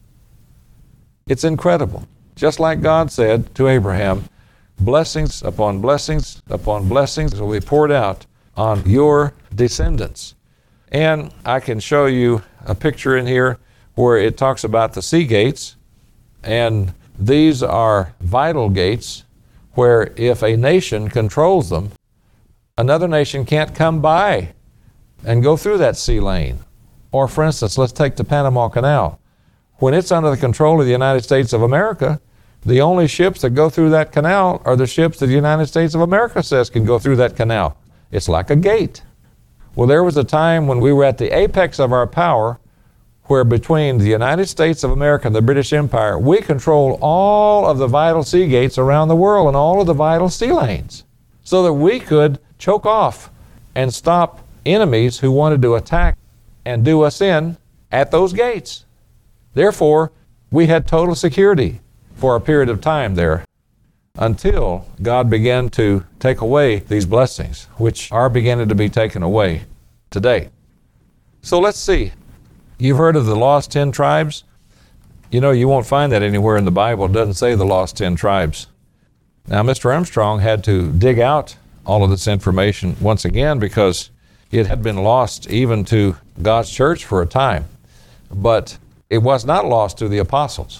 It's incredible. Just like God said to Abraham, blessings upon blessings upon blessings will be poured out on your descendants. And I can show you a picture in here where it talks about the sea gates, and these are vital gates where if a nation controls them, another nation can't come by and go through that sea lane. Or for instance, let's take the Panama Canal. When it's under the control of the United States of America, the only ships that go through that canal are the ships that the United States of America says can go through that canal. It's like a gate. Well, there was a time when we were at the apex of our power where between the United States of America and the British Empire, we controlled all of the vital sea gates around the world and all of the vital sea lanes so that we could choke off and stop enemies who wanted to attack and do us in at those gates. Therefore, we had total security for a period of time there. until God began to take away these blessings, which are beginning to be taken away today. So let's see. You've heard of the lost ten tribes? You know, you won't find that anywhere in the Bible. It doesn't say the lost ten tribes. Now, Mister Armstrong had to dig out all of this information once again because it had been lost even to God's church for a time. But it was not lost to the apostles.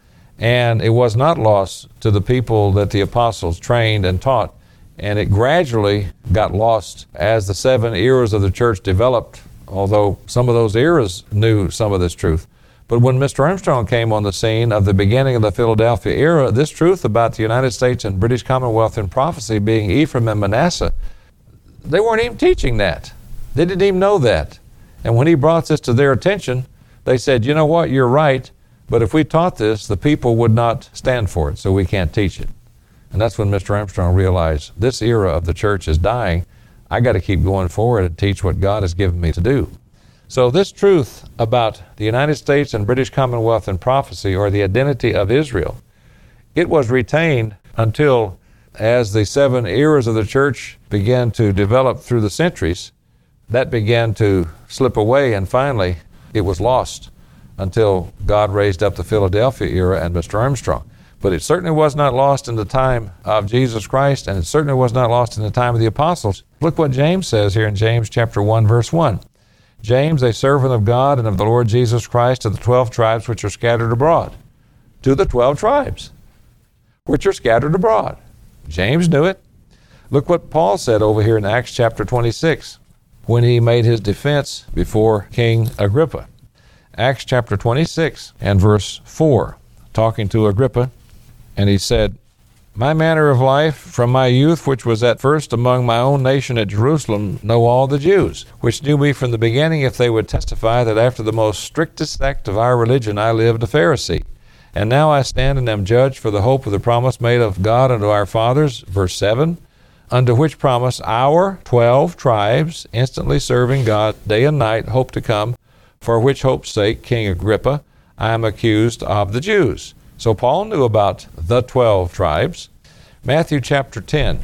And it was not lost to the people that the apostles trained and taught. And it gradually got lost as the seven eras of the church developed, although some of those eras knew some of this truth. But when Mister Armstrong came on the scene of the beginning of the Philadelphia era, this truth about the United States and British Commonwealth in prophecy being Ephraim and Manasseh, they weren't even teaching that. They didn't even know that. And when he brought this to their attention, they said, you know what, you're right, but if we taught this, the people would not stand for it, so we can't teach it. And that's when Mister Armstrong realized this era of the church is dying. I got to keep going forward and teach what God has given me to do. So this truth about the United States and British Commonwealth in prophecy, or the identity of Israel, it was retained until, as the seven eras of the church began to develop through the centuries, that began to slip away, and finally it was lost until God raised up the Philadelphia era and Mister Armstrong. But it certainly was not lost in the time of Jesus Christ, and it certainly was not lost in the time of the apostles. Look what James says here in James chapter one, verse one. James, a servant of God and of the Lord Jesus Christ, to the twelve tribes which are scattered abroad. To the twelve tribes which are scattered abroad. James knew it. Look what Paul said over here in Acts chapter twenty-six when he made his defense before King Agrippa. Acts chapter twenty-six and verse four, talking to Agrippa, and he said, my manner of life from my youth, which was at first among my own nation at Jerusalem, know all the Jews, which knew me from the beginning, if they would testify that after the most strictest sect of our religion I lived a Pharisee. And now I stand and am judged for the hope of the promise made of God unto our fathers, verse seven, unto which promise our twelve tribes, instantly serving God day and night, hope to come, for which hope's sake, King Agrippa, I am accused of the Jews. So Paul knew about the twelve tribes. Matthew chapter ten.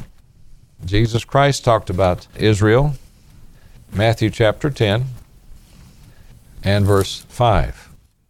Jesus Christ talked about Israel. Matthew chapter ten and verse five.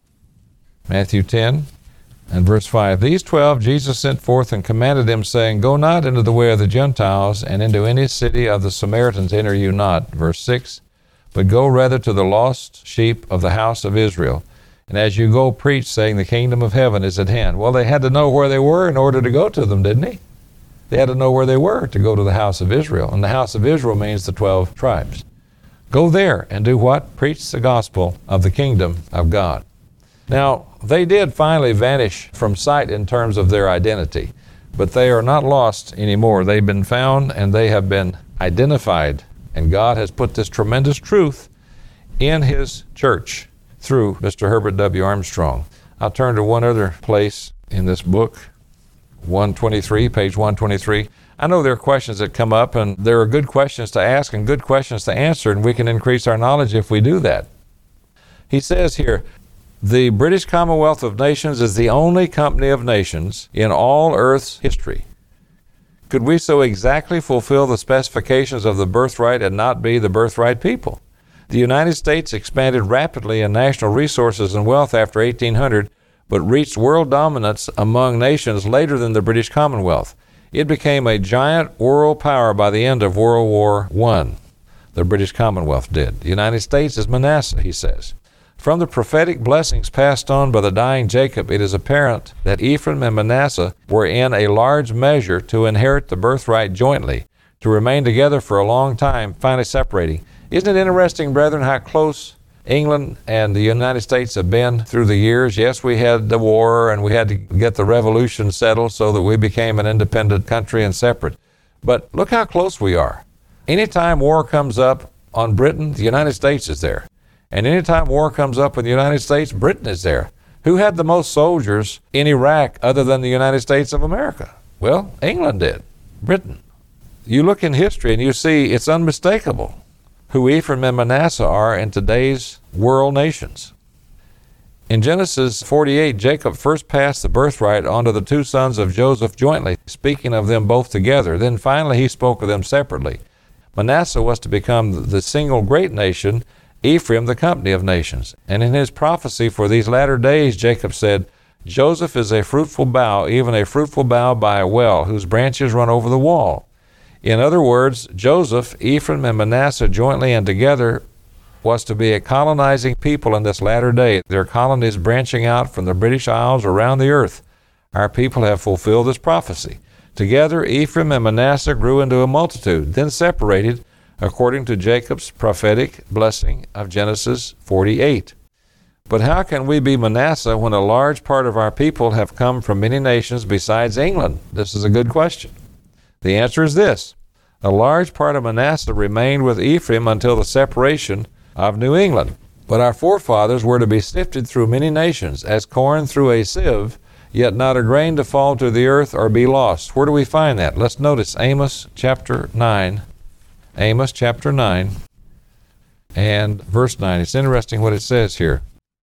Matthew ten and verse five. These twelve Jesus sent forth and commanded them, saying, go not into the way of the Gentiles, and into any city of the Samaritans enter you not. Verse six. But go rather to the lost sheep of the house of Israel. And as you go, preach, saying, the kingdom of heaven is at hand. Well, they had to know where they were in order to go to them, didn't they? They had to know where they were to go to the house of Israel. And the house of Israel means the twelve tribes. Go there and do what? Preach the gospel of the kingdom of God. Now, they did finally vanish from sight in terms of their identity, but they are not lost anymore. They've been found and they have been identified. And God has put this tremendous truth in His church through Mister Herbert W. Armstrong. I'll turn to one other place in this book, one twenty-three, page one twenty-three. I know there are questions that come up, and there are good questions to ask and good questions to answer, and we can increase our knowledge if we do that. He says here, the British Commonwealth of Nations is the only company of nations in all Earth's history. Could we so exactly fulfill the specifications of the birthright and not be the birthright people? The United States expanded rapidly in national resources and wealth after eighteen hundred, but reached world dominance among nations later than the British Commonwealth. It became a giant world power by the end of World War One. The British Commonwealth did. The United States is Manasseh, he says. From the prophetic blessings passed on by the dying Jacob, it is apparent that Ephraim and Manasseh were in a large measure to inherit the birthright jointly, to remain together for a long time, finally separating. Isn't it interesting, brethren, how close England and the United States have been through the years? Yes, we had the war and we had to get the revolution settled so that we became an independent country and separate. But look how close we are. Anytime war comes up on Britain, the United States is there. And anytime war comes up in the United States, Britain is there. Who had the most soldiers in Iraq other than the United States of America? Well, England did. Britain. You look in history and you see it's unmistakable who Ephraim and Manasseh are in today's world nations. In Genesis forty-eight, Jacob first passed the birthright onto the two sons of Joseph jointly, speaking of them both together. Then finally he spoke of them separately. Manasseh was to become the single great nation, Ephraim the company of nations. And in his prophecy for these latter days, Jacob said, Joseph is a fruitful bough, even a fruitful bough by a well, whose branches run over the wall. In other words, Joseph, Ephraim, and Manasseh jointly and together was to be a colonizing people in this latter day, their colonies branching out from the British Isles around the earth. Our people have fulfilled this prophecy. Together, Ephraim and Manasseh grew into a multitude, then separated, according to Jacob's prophetic blessing of Genesis forty-eight. But how can we be Manasseh when a large part of our people have come from many nations besides England? This is a good question. The answer is this. A large part of Manasseh remained with Ephraim until the separation of New England. But our forefathers were to be sifted through many nations, as corn through a sieve, yet not a grain to fall to the earth or be lost. Where do we find that? Let's notice Amos chapter nine. Amos chapter nine and verse nine. It's interesting what it says here.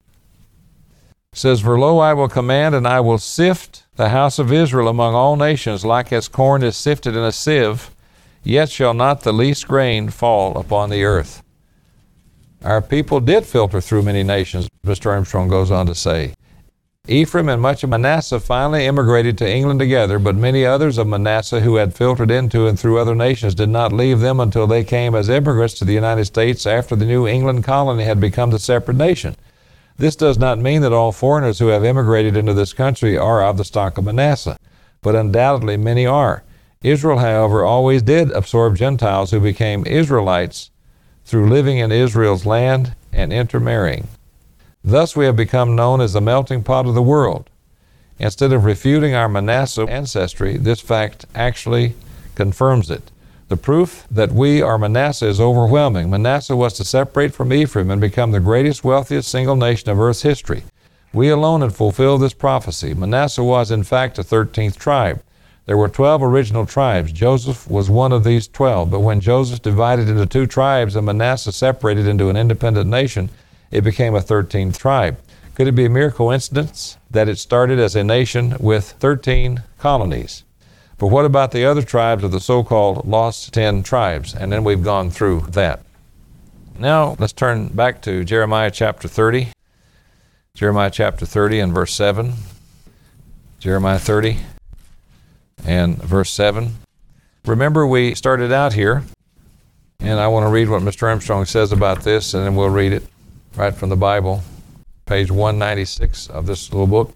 It says, For lo, I will command, and I will sift the house of Israel among all nations, like as corn is sifted in a sieve, yet shall not the least grain fall upon the earth. Our people did filter through many nations, Mister Armstrong goes on to say. Ephraim and much of Manasseh finally immigrated to England together, but many others of Manasseh who had filtered into and through other nations did not leave them until they came as immigrants to the United States after the New England colony had become the separate nation. This does not mean that all foreigners who have immigrated into this country are of the stock of Manasseh, but undoubtedly many are. Israel, however, always did absorb Gentiles who became Israelites through living in Israel's land and intermarrying. Thus we have become known as the melting pot of the world. Instead of refuting our Manasseh ancestry, this fact actually confirms it. The proof that we are Manasseh is overwhelming. Manasseh was to separate from Ephraim and become the greatest, wealthiest single nation of earth's history. We alone had fulfilled this prophecy. Manasseh was, in fact, the thirteenth tribe. There were twelve original tribes. Joseph was one of these twelve, but when Joseph divided into two tribes and Manasseh separated into an independent nation, it became a thirteenth tribe. Could it be a mere coincidence that it started as a nation with thirteen colonies? But what about the other tribes of the so-called lost ten tribes? And then we've gone through that. Now let's turn back to Jeremiah chapter thirty. Jeremiah chapter thirty and verse seven. Jeremiah thirty and verse seven. Remember, we started out here, and I want to read what Mister Armstrong says about this, and then we'll read it right from the Bible, page one ninety-six of this little book.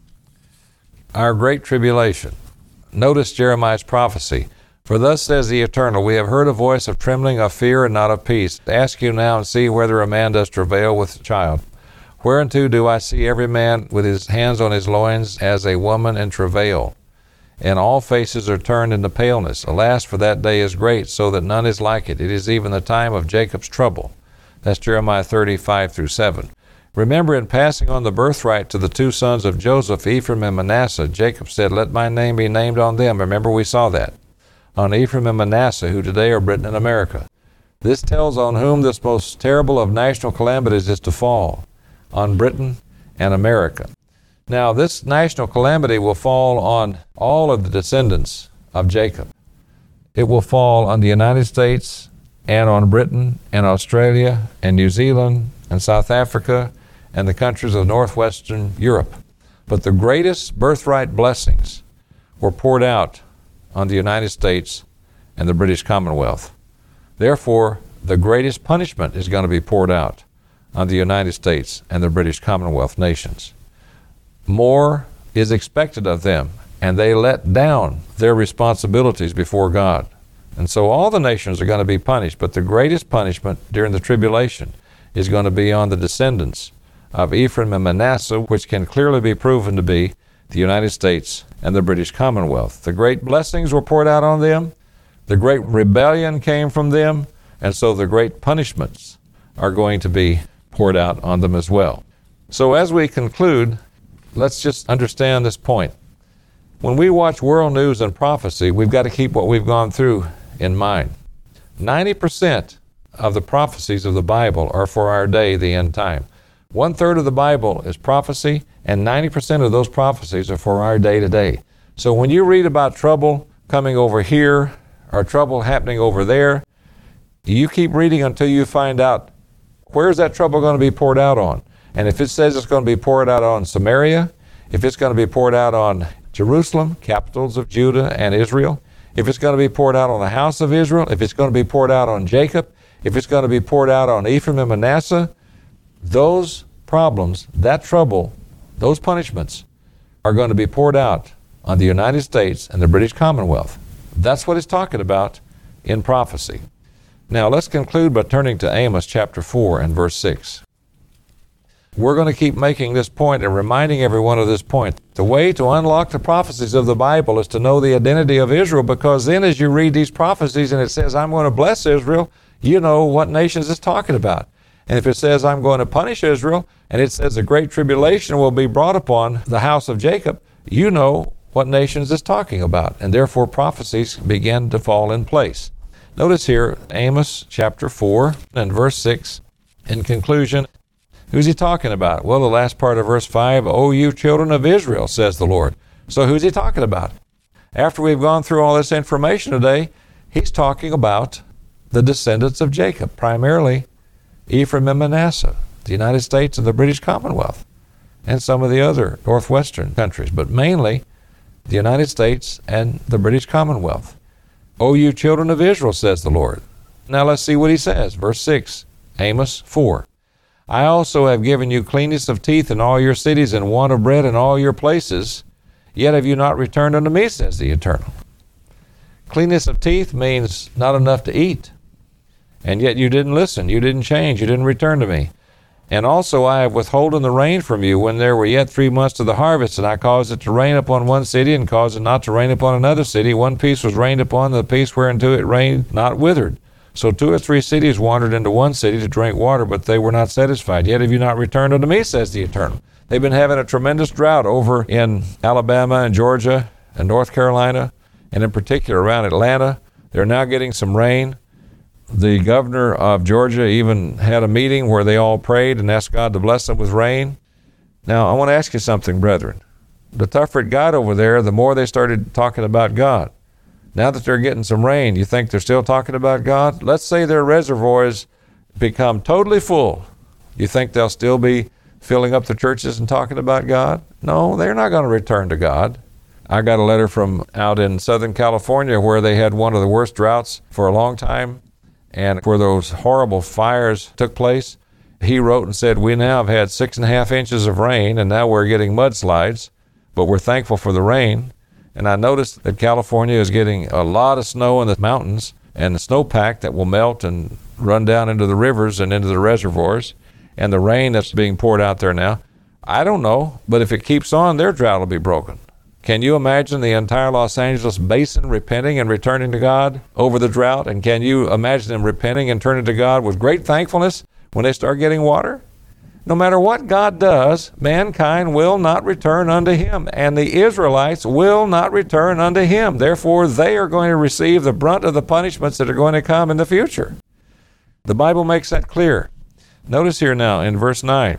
Our great tribulation. Notice Jeremiah's prophecy. For thus says the Eternal, we have heard a voice of trembling, of fear, and not of peace. Ask you now and see whether a man does travail with child. Whereunto do I see every man with his hands on his loins as a woman in travail? And all faces are turned into paleness. Alas, for that day is great, so that none is like it. It is even the time of Jacob's trouble. That's Jeremiah thirty-five through seven. Remember, in passing on the birthright to the two sons of Joseph, Ephraim and Manasseh, Jacob said, Let my name be named on them. Remember, we saw that. On Ephraim and Manasseh, who today are Britain and America. This tells on whom this most terrible of national calamities is to fall. On Britain and America. Now, this national calamity will fall on all of the descendants of Jacob. It will fall on the United States and on Britain and Australia and New Zealand and South Africa and the countries of northwestern Europe. But the greatest birthright blessings were poured out on the United States and the British Commonwealth. Therefore, the greatest punishment is going to be poured out on the United States and the British Commonwealth nations. More is expected of them, and they let down their responsibilities before God. And so all the nations are going to be punished, but the greatest punishment during the tribulation is going to be on the descendants of Ephraim and Manasseh, which can clearly be proven to be the United States and the British Commonwealth. The great blessings were poured out on them, the great rebellion came from them, and so the great punishments are going to be poured out on them as well. So as we conclude, let's just understand this point. When we watch world news and prophecy, we've got to keep what we've gone through in mind. ninety percent of the prophecies of the Bible are for our day, the end time. One-third of the Bible is prophecy, and ninety percent of those prophecies are for our day-to-day. So when you read about trouble coming over here or trouble happening over there, you keep reading until you find out where's that trouble going to be poured out on. And if it says it's going to be poured out on Samaria, if it's going to be poured out on Jerusalem, capitals of Judah and Israel, if it's going to be poured out on the house of Israel, if it's going to be poured out on Jacob, if it's going to be poured out on Ephraim and Manasseh, those problems, that trouble, those punishments are going to be poured out on the United States and the British Commonwealth. That's what it's talking about in prophecy. Now let's conclude by turning to Amos chapter four and verse six. We're going to keep making this point and reminding everyone of this point. The way to unlock the prophecies of the Bible is to know the identity of Israel, because then as you read these prophecies and it says, I'm going to bless Israel, you know what nations it's talking about. And if it says, I'm going to punish Israel, and it says a great tribulation will be brought upon the house of Jacob, you know what nations it's talking about. And therefore prophecies begin to fall in place. Notice here, Amos chapter four and verse six, in conclusion, who's he talking about? Well, the last part of verse five, O you children of Israel, says the Lord. So who's he talking about? After we've gone through all this information today, he's talking about the descendants of Jacob, primarily Ephraim and Manasseh, the United States and the British Commonwealth, and some of the other northwestern countries, but mainly the United States and the British Commonwealth. O you children of Israel, says the Lord. Now let's see what he says. Verse six, Amos four. I also have given you cleanness of teeth in all your cities and want of bread in all your places, yet have you not returned unto me, says the Eternal. Cleanness of teeth means not enough to eat, and yet you didn't listen, you didn't change, you didn't return to me. And also I have withholden the rain from you when there were yet three months to the harvest, and I caused it to rain upon one city, and caused it not to rain upon another city. One piece was rained upon, the piece whereunto it rained not withered. So two or three cities wandered into one city to drink water, but they were not satisfied. Yet have you not returned unto me, says the Eternal. They've been having a tremendous drought over in Alabama and Georgia and North Carolina, and in particular around Atlanta. They're now getting some rain. The governor of Georgia even had a meeting where they all prayed and asked God to bless them with rain. Now, I want to ask you something, brethren. The tougher it got over there, the more they started talking about God. Now that they're getting some rain, you think they're still talking about God? Let's say their reservoirs become totally full. You think they'll still be filling up the churches and talking about God? No, they're not going to return to God. I got a letter from out in Southern California where they had one of the worst droughts for a long time, and where those horrible fires took place. He wrote and said, we now have had six and a half inches of rain, and now we're getting mudslides, but we're thankful for the rain. And I noticed that California is getting a lot of snow in the mountains and the snowpack that will melt and run down into the rivers and into the reservoirs, and the rain that's being poured out there now. I don't know, but if it keeps on, their drought will be broken. Can you imagine the entire Los Angeles basin repenting and returning to God over the drought? And can you imagine them repenting and turning to God with great thankfulness when they start getting water? No matter what God does, mankind will not return unto him, and the Israelites will not return unto him. Therefore, they are going to receive the brunt of the punishments that are going to come in the future. The Bible makes that clear. Notice here now in verse nine,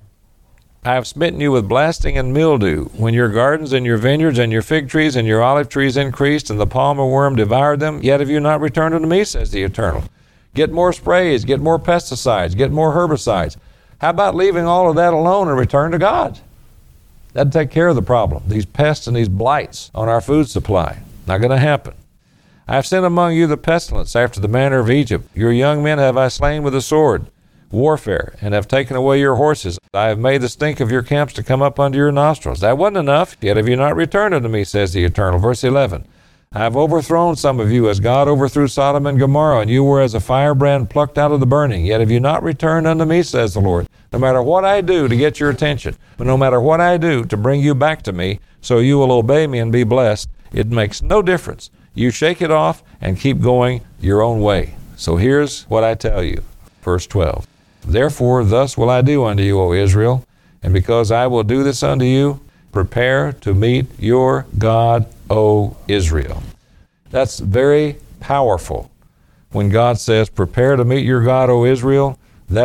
I have smitten you with blasting and mildew, when your gardens and your vineyards and your fig trees and your olive trees increased, and the palmer worm devoured them, yet have you not returned unto me, says the Eternal. Get more sprays, get more pesticides, get more herbicides. How about leaving all of that alone and return to God? That'd take care of the problem. These pests and these blights on our food supply. Not going to happen. I have sent among you the pestilence after the manner of Egypt. Your young men have I slain with the sword, warfare, and have taken away your horses. I have made the stink of your camps to come up under your nostrils. That wasn't enough, yet have you not returned unto me, says the Eternal. Verse eleven. I have overthrown some of you as God overthrew Sodom and Gomorrah, and you were as a firebrand plucked out of the burning. Yet have you not returned unto me, says the Lord. No matter what I do to get your attention, but no matter what I do to bring you back to me, so you will obey me and be blessed, it makes no difference. You shake it off and keep going your own way. So here's what I tell you. Verse twelve. Therefore, thus will I do unto you, O Israel, and because I will do this unto you, prepare to meet your God, O Israel. That's very powerful. When God says, prepare to meet your God, O Israel, that's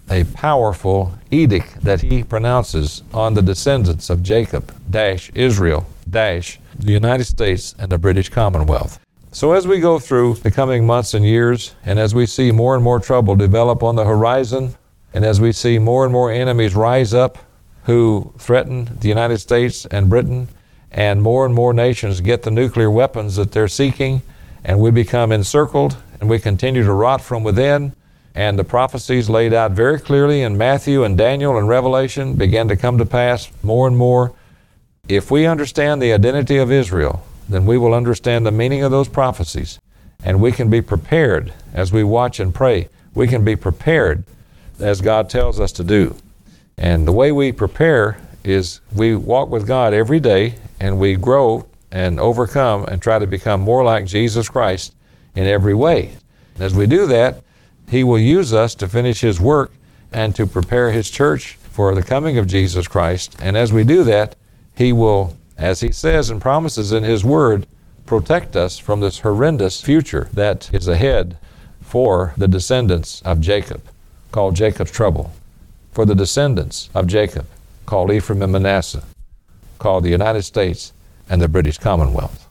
a powerful edict that he pronounces on the descendants of Jacob, dash Israel, dash the United States and the British Commonwealth. So as we go through the coming months and years, and as we see more and more trouble develop on the horizon, and as we see more and more enemies rise up who threaten the United States and Britain, and more and more nations get the nuclear weapons that they're seeking, and we become encircled, and we continue to rot from within, and the prophecies laid out very clearly in Matthew and Daniel and Revelation begin to come to pass more and more. If we understand the identity of Israel, then we will understand the meaning of those prophecies, and we can be prepared as we watch and pray. We can be prepared as God tells us to do. And the way we prepare is we walk with God every day, and we grow and overcome and try to become more like Jesus Christ in every way. As we do that, He will use us to finish His work and to prepare His church for the coming of Jesus Christ. And as we do that, He will, as He says and promises in His Word, protect us from this horrendous future that is ahead for the descendants of Jacob, called Jacob's trouble, for the descendants of Jacob, called Ephraim and Manasseh, called the United States and the British Commonwealth.